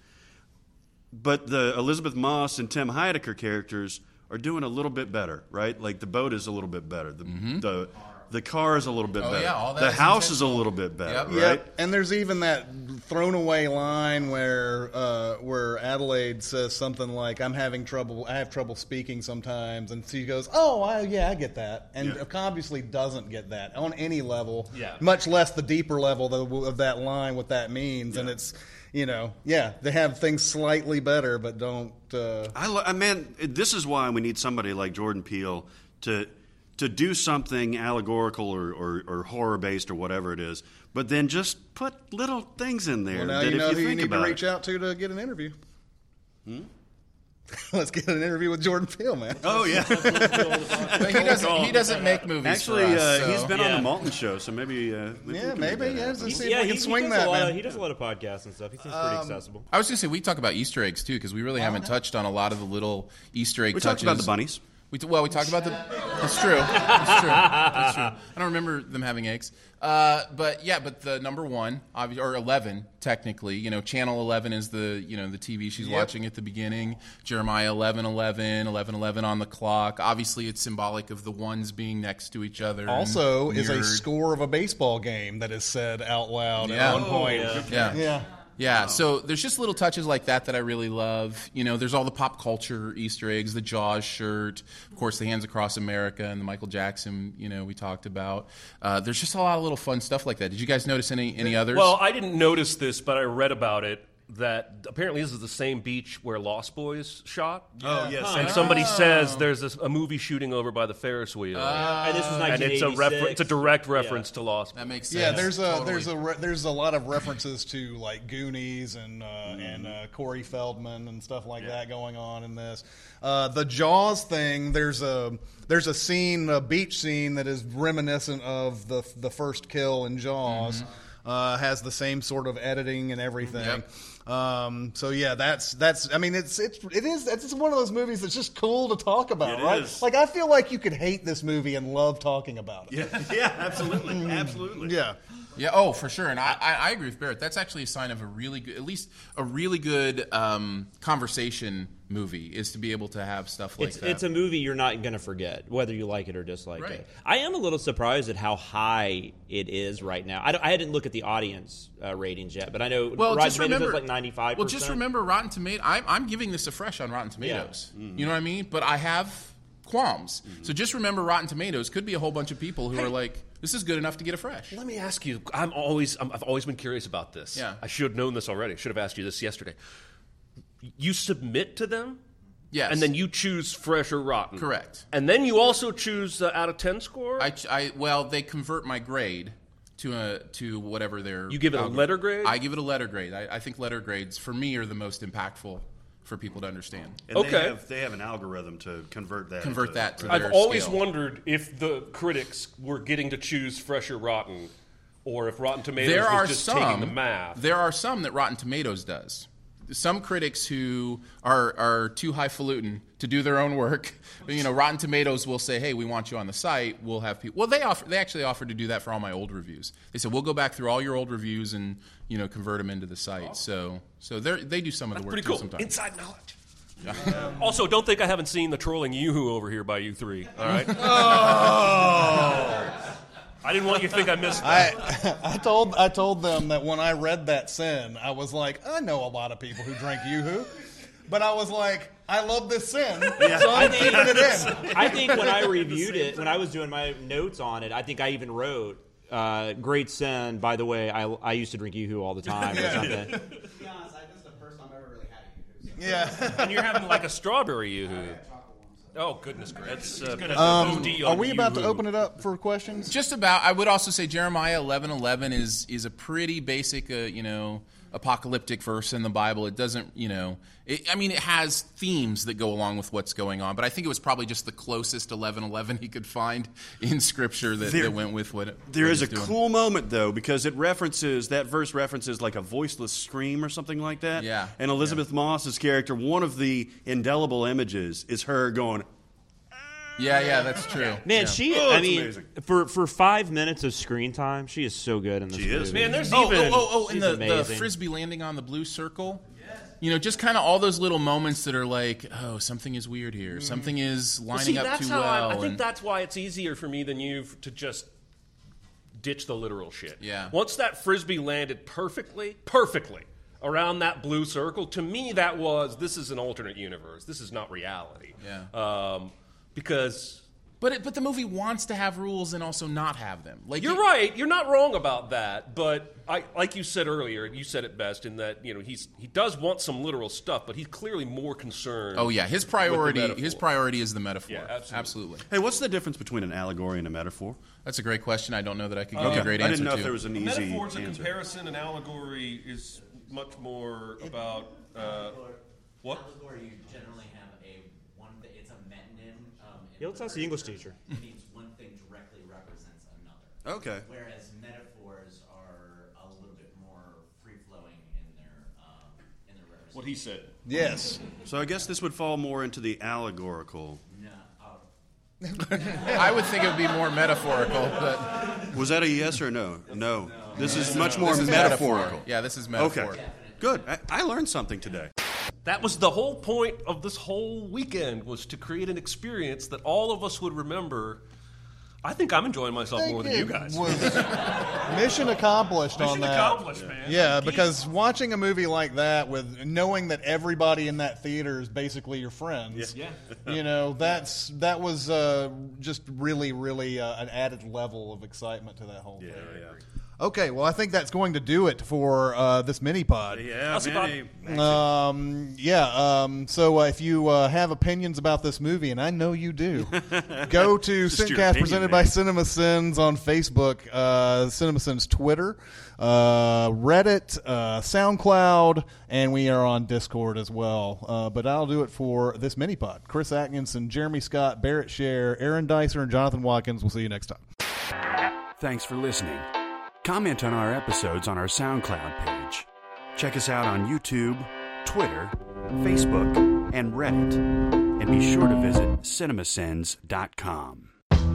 Speaker 2: but the Elizabeth Moss and Tim Heidecker characters are doing a little bit better, right? Like the boat is a little bit better. The
Speaker 5: mm-hmm.
Speaker 2: the The car is a little bit
Speaker 5: oh,
Speaker 2: better.
Speaker 5: Yeah, all that
Speaker 2: the
Speaker 5: is
Speaker 2: house is a little bit better,
Speaker 5: yep.
Speaker 2: right?
Speaker 4: Yep. And there's even that thrown away line where uh, where Adelaide says something like, "I'm having trouble. I have trouble speaking sometimes," and she goes, "Oh, I, yeah, I get that." And
Speaker 2: Yeah.
Speaker 4: obviously doesn't get that on any level,
Speaker 1: Yeah.
Speaker 4: much less the deeper level of, of that line, what that means.
Speaker 2: Yeah.
Speaker 4: And it's, you know, yeah, they have things slightly better, but don't. Uh,
Speaker 2: I, lo- I man, this is why we need somebody like Jordan Peele to to do something allegorical or, or, or horror based or whatever it is, but then just put little things in there.
Speaker 4: well, now
Speaker 2: that
Speaker 4: you
Speaker 2: if
Speaker 4: know
Speaker 2: you
Speaker 4: who you
Speaker 2: think
Speaker 4: need to
Speaker 2: about
Speaker 4: reach
Speaker 2: it,
Speaker 4: out to to get an interview.
Speaker 2: Hmm?
Speaker 4: Let's get an interview with Jordan Peele, man.
Speaker 2: Oh yeah,
Speaker 5: But he doesn't. He doesn't make movies.
Speaker 2: actually,
Speaker 5: for us,
Speaker 2: uh,
Speaker 5: so.
Speaker 2: he's been
Speaker 6: Yeah.
Speaker 2: on the Malton Show, so maybe. Uh, maybe we
Speaker 4: Yeah,
Speaker 2: can
Speaker 4: maybe.
Speaker 2: make that
Speaker 4: Yeah,
Speaker 2: happen.
Speaker 4: let's see
Speaker 6: yeah,
Speaker 4: if we
Speaker 6: he,
Speaker 4: can swing
Speaker 6: he does
Speaker 4: that,
Speaker 6: a lot
Speaker 4: man.
Speaker 6: of, he does a lot of podcasts and stuff. He seems pretty accessible.
Speaker 5: I was going to say we talk about Easter eggs too because we really haven't touched on a lot of the little Easter egg
Speaker 2: We
Speaker 5: touches.
Speaker 2: talked about the bunnies.
Speaker 5: We t- well, we talked about the. That's true. That's true. That's true. I don't remember them having eggs. Uh, but yeah, but the number one, obvi- or eleven, technically, you know, Channel eleven is the you know the T V she's
Speaker 4: Yep.
Speaker 5: watching at the beginning. Jeremiah eleven eleven, eleven eleven on the clock. Obviously, it's symbolic of the ones being next to each other. and
Speaker 4: Also, is a
Speaker 5: mirrored.
Speaker 4: score of a baseball game that is said out loud
Speaker 5: Yeah.
Speaker 4: at one point.
Speaker 6: yeah.
Speaker 5: Yeah.
Speaker 4: Yeah.
Speaker 5: Yeah, so there's just little touches like that that I really love. You know, there's all the pop culture Easter eggs, the Jaws shirt, of course, the Hands Across America and the Michael Jackson, you know, we talked about. Uh, there's just a lot of little fun stuff like that. Did you guys notice any, any others?
Speaker 1: Well, I didn't notice this, but I read about it. That apparently this is the same beach where Lost Boys shot.
Speaker 2: Oh yes,
Speaker 1: And somebody says there's this, a movie shooting over by the Ferris wheel,
Speaker 6: and this was
Speaker 1: and
Speaker 6: nineteen
Speaker 1: it's a
Speaker 6: eighty-six.
Speaker 1: refer- it's a direct reference to Lost Boys.
Speaker 5: that makes sense.
Speaker 4: Yeah, there's a
Speaker 5: Totally.
Speaker 4: there's a re- there's a lot of references to like Goonies and uh, and uh, Corey Feldman and stuff like that going on in this. Uh, the Jaws thing, there's a there's a scene, a beach scene that is reminiscent of the the first kill in Jaws. Uh, has the same sort of editing and everything.
Speaker 5: Yep.
Speaker 4: Um, so yeah, that's that's. I mean, it's it's it is it's one of those movies that's just cool to talk about,
Speaker 2: It
Speaker 4: right?
Speaker 2: is.
Speaker 4: Like I feel like you could hate this movie and love talking about it.
Speaker 2: yeah, yeah, absolutely, absolutely.
Speaker 4: Yeah.
Speaker 5: Yeah, oh, for sure. And I, I, I agree with Barrett. That's actually a sign of a really good, at least a really good um, conversation movie, is to be able to have stuff like
Speaker 6: It's,
Speaker 5: that.
Speaker 6: it's a movie you're not going to forget, whether you like it or dislike
Speaker 5: Right.
Speaker 6: it. I am a little surprised at how high it is right now. I, don't, I didn't look at the audience uh, ratings yet, but I know
Speaker 5: well,
Speaker 6: Rotten
Speaker 5: just
Speaker 6: Tomatoes
Speaker 5: remember,
Speaker 6: is like ninety-five percent.
Speaker 5: Well, just remember Rotten Tomatoes. I'm, I'm giving this a fresh on Rotten Tomatoes. You know what I mean? But I have qualms. So just remember Rotten Tomatoes could be a whole bunch of people who are like, this is good enough to get a fresh.
Speaker 1: Let me ask you. I'm always. I'm, I've always been curious about this.
Speaker 5: Yeah.
Speaker 1: I should have known this already. Should have asked you this yesterday. You submit to them
Speaker 5: Yes.
Speaker 1: And then you choose fresh or rotten.
Speaker 5: Correct.
Speaker 1: And then you also choose the out of ten score?
Speaker 5: I, I well, they convert my grade to a to whatever their.
Speaker 1: You give it a letter grade?
Speaker 5: I give it a letter grade. I, I think letter grades for me are the most impactful for people to understand.
Speaker 2: And
Speaker 1: okay.
Speaker 2: They have, they have an algorithm to convert that.
Speaker 5: Convert
Speaker 2: into,
Speaker 5: that to
Speaker 1: I've
Speaker 5: their
Speaker 1: always
Speaker 5: scale.
Speaker 1: wondered if the critics were getting to choose fresh or rotten, or if Rotten Tomatoes
Speaker 5: There
Speaker 1: was
Speaker 5: are
Speaker 1: just
Speaker 5: some.
Speaker 1: taking the math.
Speaker 5: There are some that Rotten Tomatoes does. Some critics who are are too highfalutin to do their own work, you know, Rotten Tomatoes will say, "Hey, we want you on the site. We'll have people." Well, they offer. They actually offered to do that for all my old reviews. They said, "We'll go back through all your old reviews and you know convert them into the site." So, so they they do some of the work
Speaker 1: Pretty
Speaker 5: too
Speaker 1: cool.
Speaker 5: sometimes.
Speaker 1: Inside knowledge. Also, don't think I haven't seen the trolling Yoo-hoo over here by you three. All right.
Speaker 4: Oh.
Speaker 1: I didn't want you to think I missed that.
Speaker 4: I I told I told them that when I read that sin, I was like, I know a lot of people who drink Yoo-hoo, but I was like, I love this sin, so I'm keeping it in.
Speaker 6: I think when I reviewed it, when I was doing my notes on it, I think I even wrote, uh, "Great sin." By the way, I, I used to drink Yoo-hoo all the time or something.
Speaker 11: To be honest, I, this is the first time I've ever really had a Yoo-hoo. So.
Speaker 4: Yeah.
Speaker 1: And you're having like a strawberry Yoo-hoo. Oh, goodness gracious. That's, uh,
Speaker 4: Um,
Speaker 1: O D
Speaker 4: are
Speaker 1: on
Speaker 4: we about to
Speaker 1: Yoo-hoo.
Speaker 4: open it up for questions?
Speaker 5: Just about. I would also say Jeremiah eleven eleven is is a pretty basic, uh, you know, apocalyptic verse in the Bible. It doesn't, you know, it, I mean, it has themes that go along with what's going on, but I think it was probably just the closest eleven eleven he could find in Scripture that,
Speaker 2: There-
Speaker 5: that went with what. It,
Speaker 2: There
Speaker 5: what
Speaker 2: is a
Speaker 5: he's doing.
Speaker 2: cool moment though, because it references that verse references like a voiceless scream or something like that.
Speaker 5: Yeah.
Speaker 2: And Elizabeth Moss's character, one of the indelible images is her going.
Speaker 5: Yeah, yeah, that's true.
Speaker 6: Man,
Speaker 5: Yeah.
Speaker 6: she,
Speaker 2: Oh,
Speaker 6: I
Speaker 2: it's
Speaker 6: mean,
Speaker 2: amazing.
Speaker 6: for, for five minutes of screen time, she is so good in this
Speaker 2: She
Speaker 6: movie.
Speaker 2: is.
Speaker 1: Man, there's
Speaker 5: Oh,
Speaker 1: even.
Speaker 5: oh, oh, oh, and
Speaker 6: She's
Speaker 5: the, the
Speaker 6: amazing.
Speaker 5: frisbee landing on the blue circle. You know, just kind of all those little moments that are like, oh, something is weird here. Something is lining
Speaker 1: See,
Speaker 5: up
Speaker 1: that's
Speaker 5: too
Speaker 1: how
Speaker 5: well.
Speaker 1: I, I think
Speaker 5: and-
Speaker 1: that's why it's easier for me than you f- to just ditch the literal shit.
Speaker 5: Yeah.
Speaker 1: Once that frisbee landed perfectly, perfectly around that blue circle, to me that was this is an alternate universe. This is not reality.
Speaker 5: Yeah.
Speaker 1: Um, because
Speaker 5: But it, but the movie wants to have rules and also not have them. Like
Speaker 1: you're
Speaker 5: you-
Speaker 1: right, you're not wrong about that. But I, like you said earlier, you said it best in that you know he's he does want some literal stuff, but he's clearly more concerned.
Speaker 5: Oh yeah, his
Speaker 1: with the
Speaker 5: priority
Speaker 1: metaphor.
Speaker 5: his priority is the metaphor.
Speaker 1: Yeah, absolutely.
Speaker 5: absolutely.
Speaker 2: Hey, what's the difference between an allegory and a metaphor?
Speaker 5: That's a great question. I don't know that I could give you
Speaker 2: Okay.
Speaker 5: a great
Speaker 2: I
Speaker 5: answer
Speaker 2: didn't know
Speaker 5: to.
Speaker 2: if there was an
Speaker 1: A
Speaker 2: easy
Speaker 1: metaphor is a
Speaker 2: answer.
Speaker 1: comparison. An allegory is much more about uh, what?
Speaker 11: Allegory, you generally have a one. That it's a metonym. Um, in
Speaker 6: Yeah, let's ask the English teacher.
Speaker 11: It means one thing directly represents another.
Speaker 2: Okay.
Speaker 11: Whereas metaphors are a little bit more free flowing in their um, in their representation.
Speaker 1: What he said.
Speaker 4: Yes.
Speaker 2: So I guess this would fall more into the allegorical.
Speaker 11: No, uh,
Speaker 5: I would think it would be more metaphorical, but
Speaker 2: Was that a yes or no? No. This is much more
Speaker 5: this is
Speaker 2: metaphorical.
Speaker 5: Yeah, this is metaphor.
Speaker 2: Okay. Good. I, I learned something today.
Speaker 1: That was the whole point of this whole weekend was to create an experience that all of us would remember. I think I'm enjoying myself more than you guys.
Speaker 4: Was mission accomplished on
Speaker 1: Mission
Speaker 4: that.
Speaker 1: accomplished, man.
Speaker 4: Yeah, because watching a movie like that with knowing that everybody in that theater is basically your friends,
Speaker 1: Yeah.
Speaker 4: you know, that's that was uh, just really, really uh, an added level of excitement to that whole thing.
Speaker 2: yeah.
Speaker 4: Okay, well, I think that's going to do it for uh, this mini pod.
Speaker 2: Yeah,
Speaker 1: How's it,
Speaker 2: Manny.
Speaker 4: Um, yeah. Um, so uh, if you uh, have opinions about this movie, and I know you do, go to
Speaker 2: Just your
Speaker 4: Sincast
Speaker 2: opinion,
Speaker 4: presented
Speaker 2: man.
Speaker 4: by Cinema Sins on Facebook, uh, Cinema Sins Twitter, uh, Reddit, uh, SoundCloud, and we are on Discord as well. Uh, but I'll do it for this mini pod. Chris Atkinson, Jeremy Scott, Barrett Scher, Aaron Dicer, and Jonathan Watkins. We'll see you next time.
Speaker 3: Thanks for listening. Comment on our episodes on our SoundCloud page. Check us out on YouTube, Twitter, Facebook, and Reddit. And be sure to visit cinema sins dot com.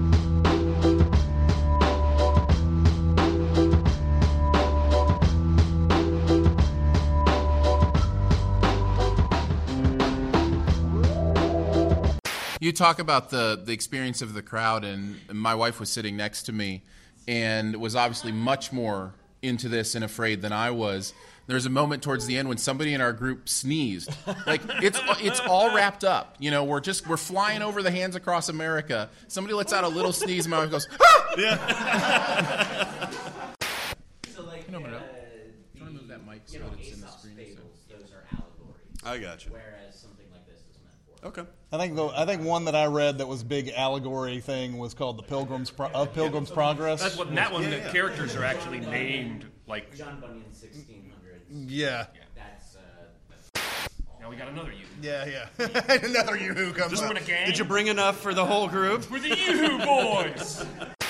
Speaker 5: You talk about the, the experience of the crowd, and my wife was sitting next to me and was obviously much more into this and afraid than I was. There was a moment towards the end when somebody in our group sneezed. Like, it's it's all wrapped up. You know, we're just, we're flying over the Hands Across America. Somebody lets out a little sneeze, and my wife goes, ah!
Speaker 11: so like,
Speaker 5: Can I open it
Speaker 11: uh,
Speaker 5: up? Try to move that mic so
Speaker 11: you know,
Speaker 5: that it's in the
Speaker 11: Aesop's
Speaker 5: screen,
Speaker 11: fables, those are allegories.
Speaker 2: I got you.
Speaker 11: Whereas something like this is metaphor.
Speaker 2: Okay.
Speaker 4: I think the I think one that I read that was big allegory thing was called the Pilgrim's Pro- of Pilgrim's Progress.
Speaker 1: That's what that one. The characters are actually named like
Speaker 11: John Bunyan, sixteen hundreds.
Speaker 4: Yeah.
Speaker 11: That's. Uh,
Speaker 1: now we got another you.
Speaker 4: Yeah, yeah. Another Yoo-Hoo comes
Speaker 1: Just
Speaker 4: up.
Speaker 1: when a gang.
Speaker 2: Did you bring enough for the whole group?
Speaker 1: We're the Yoo-Hoo boys.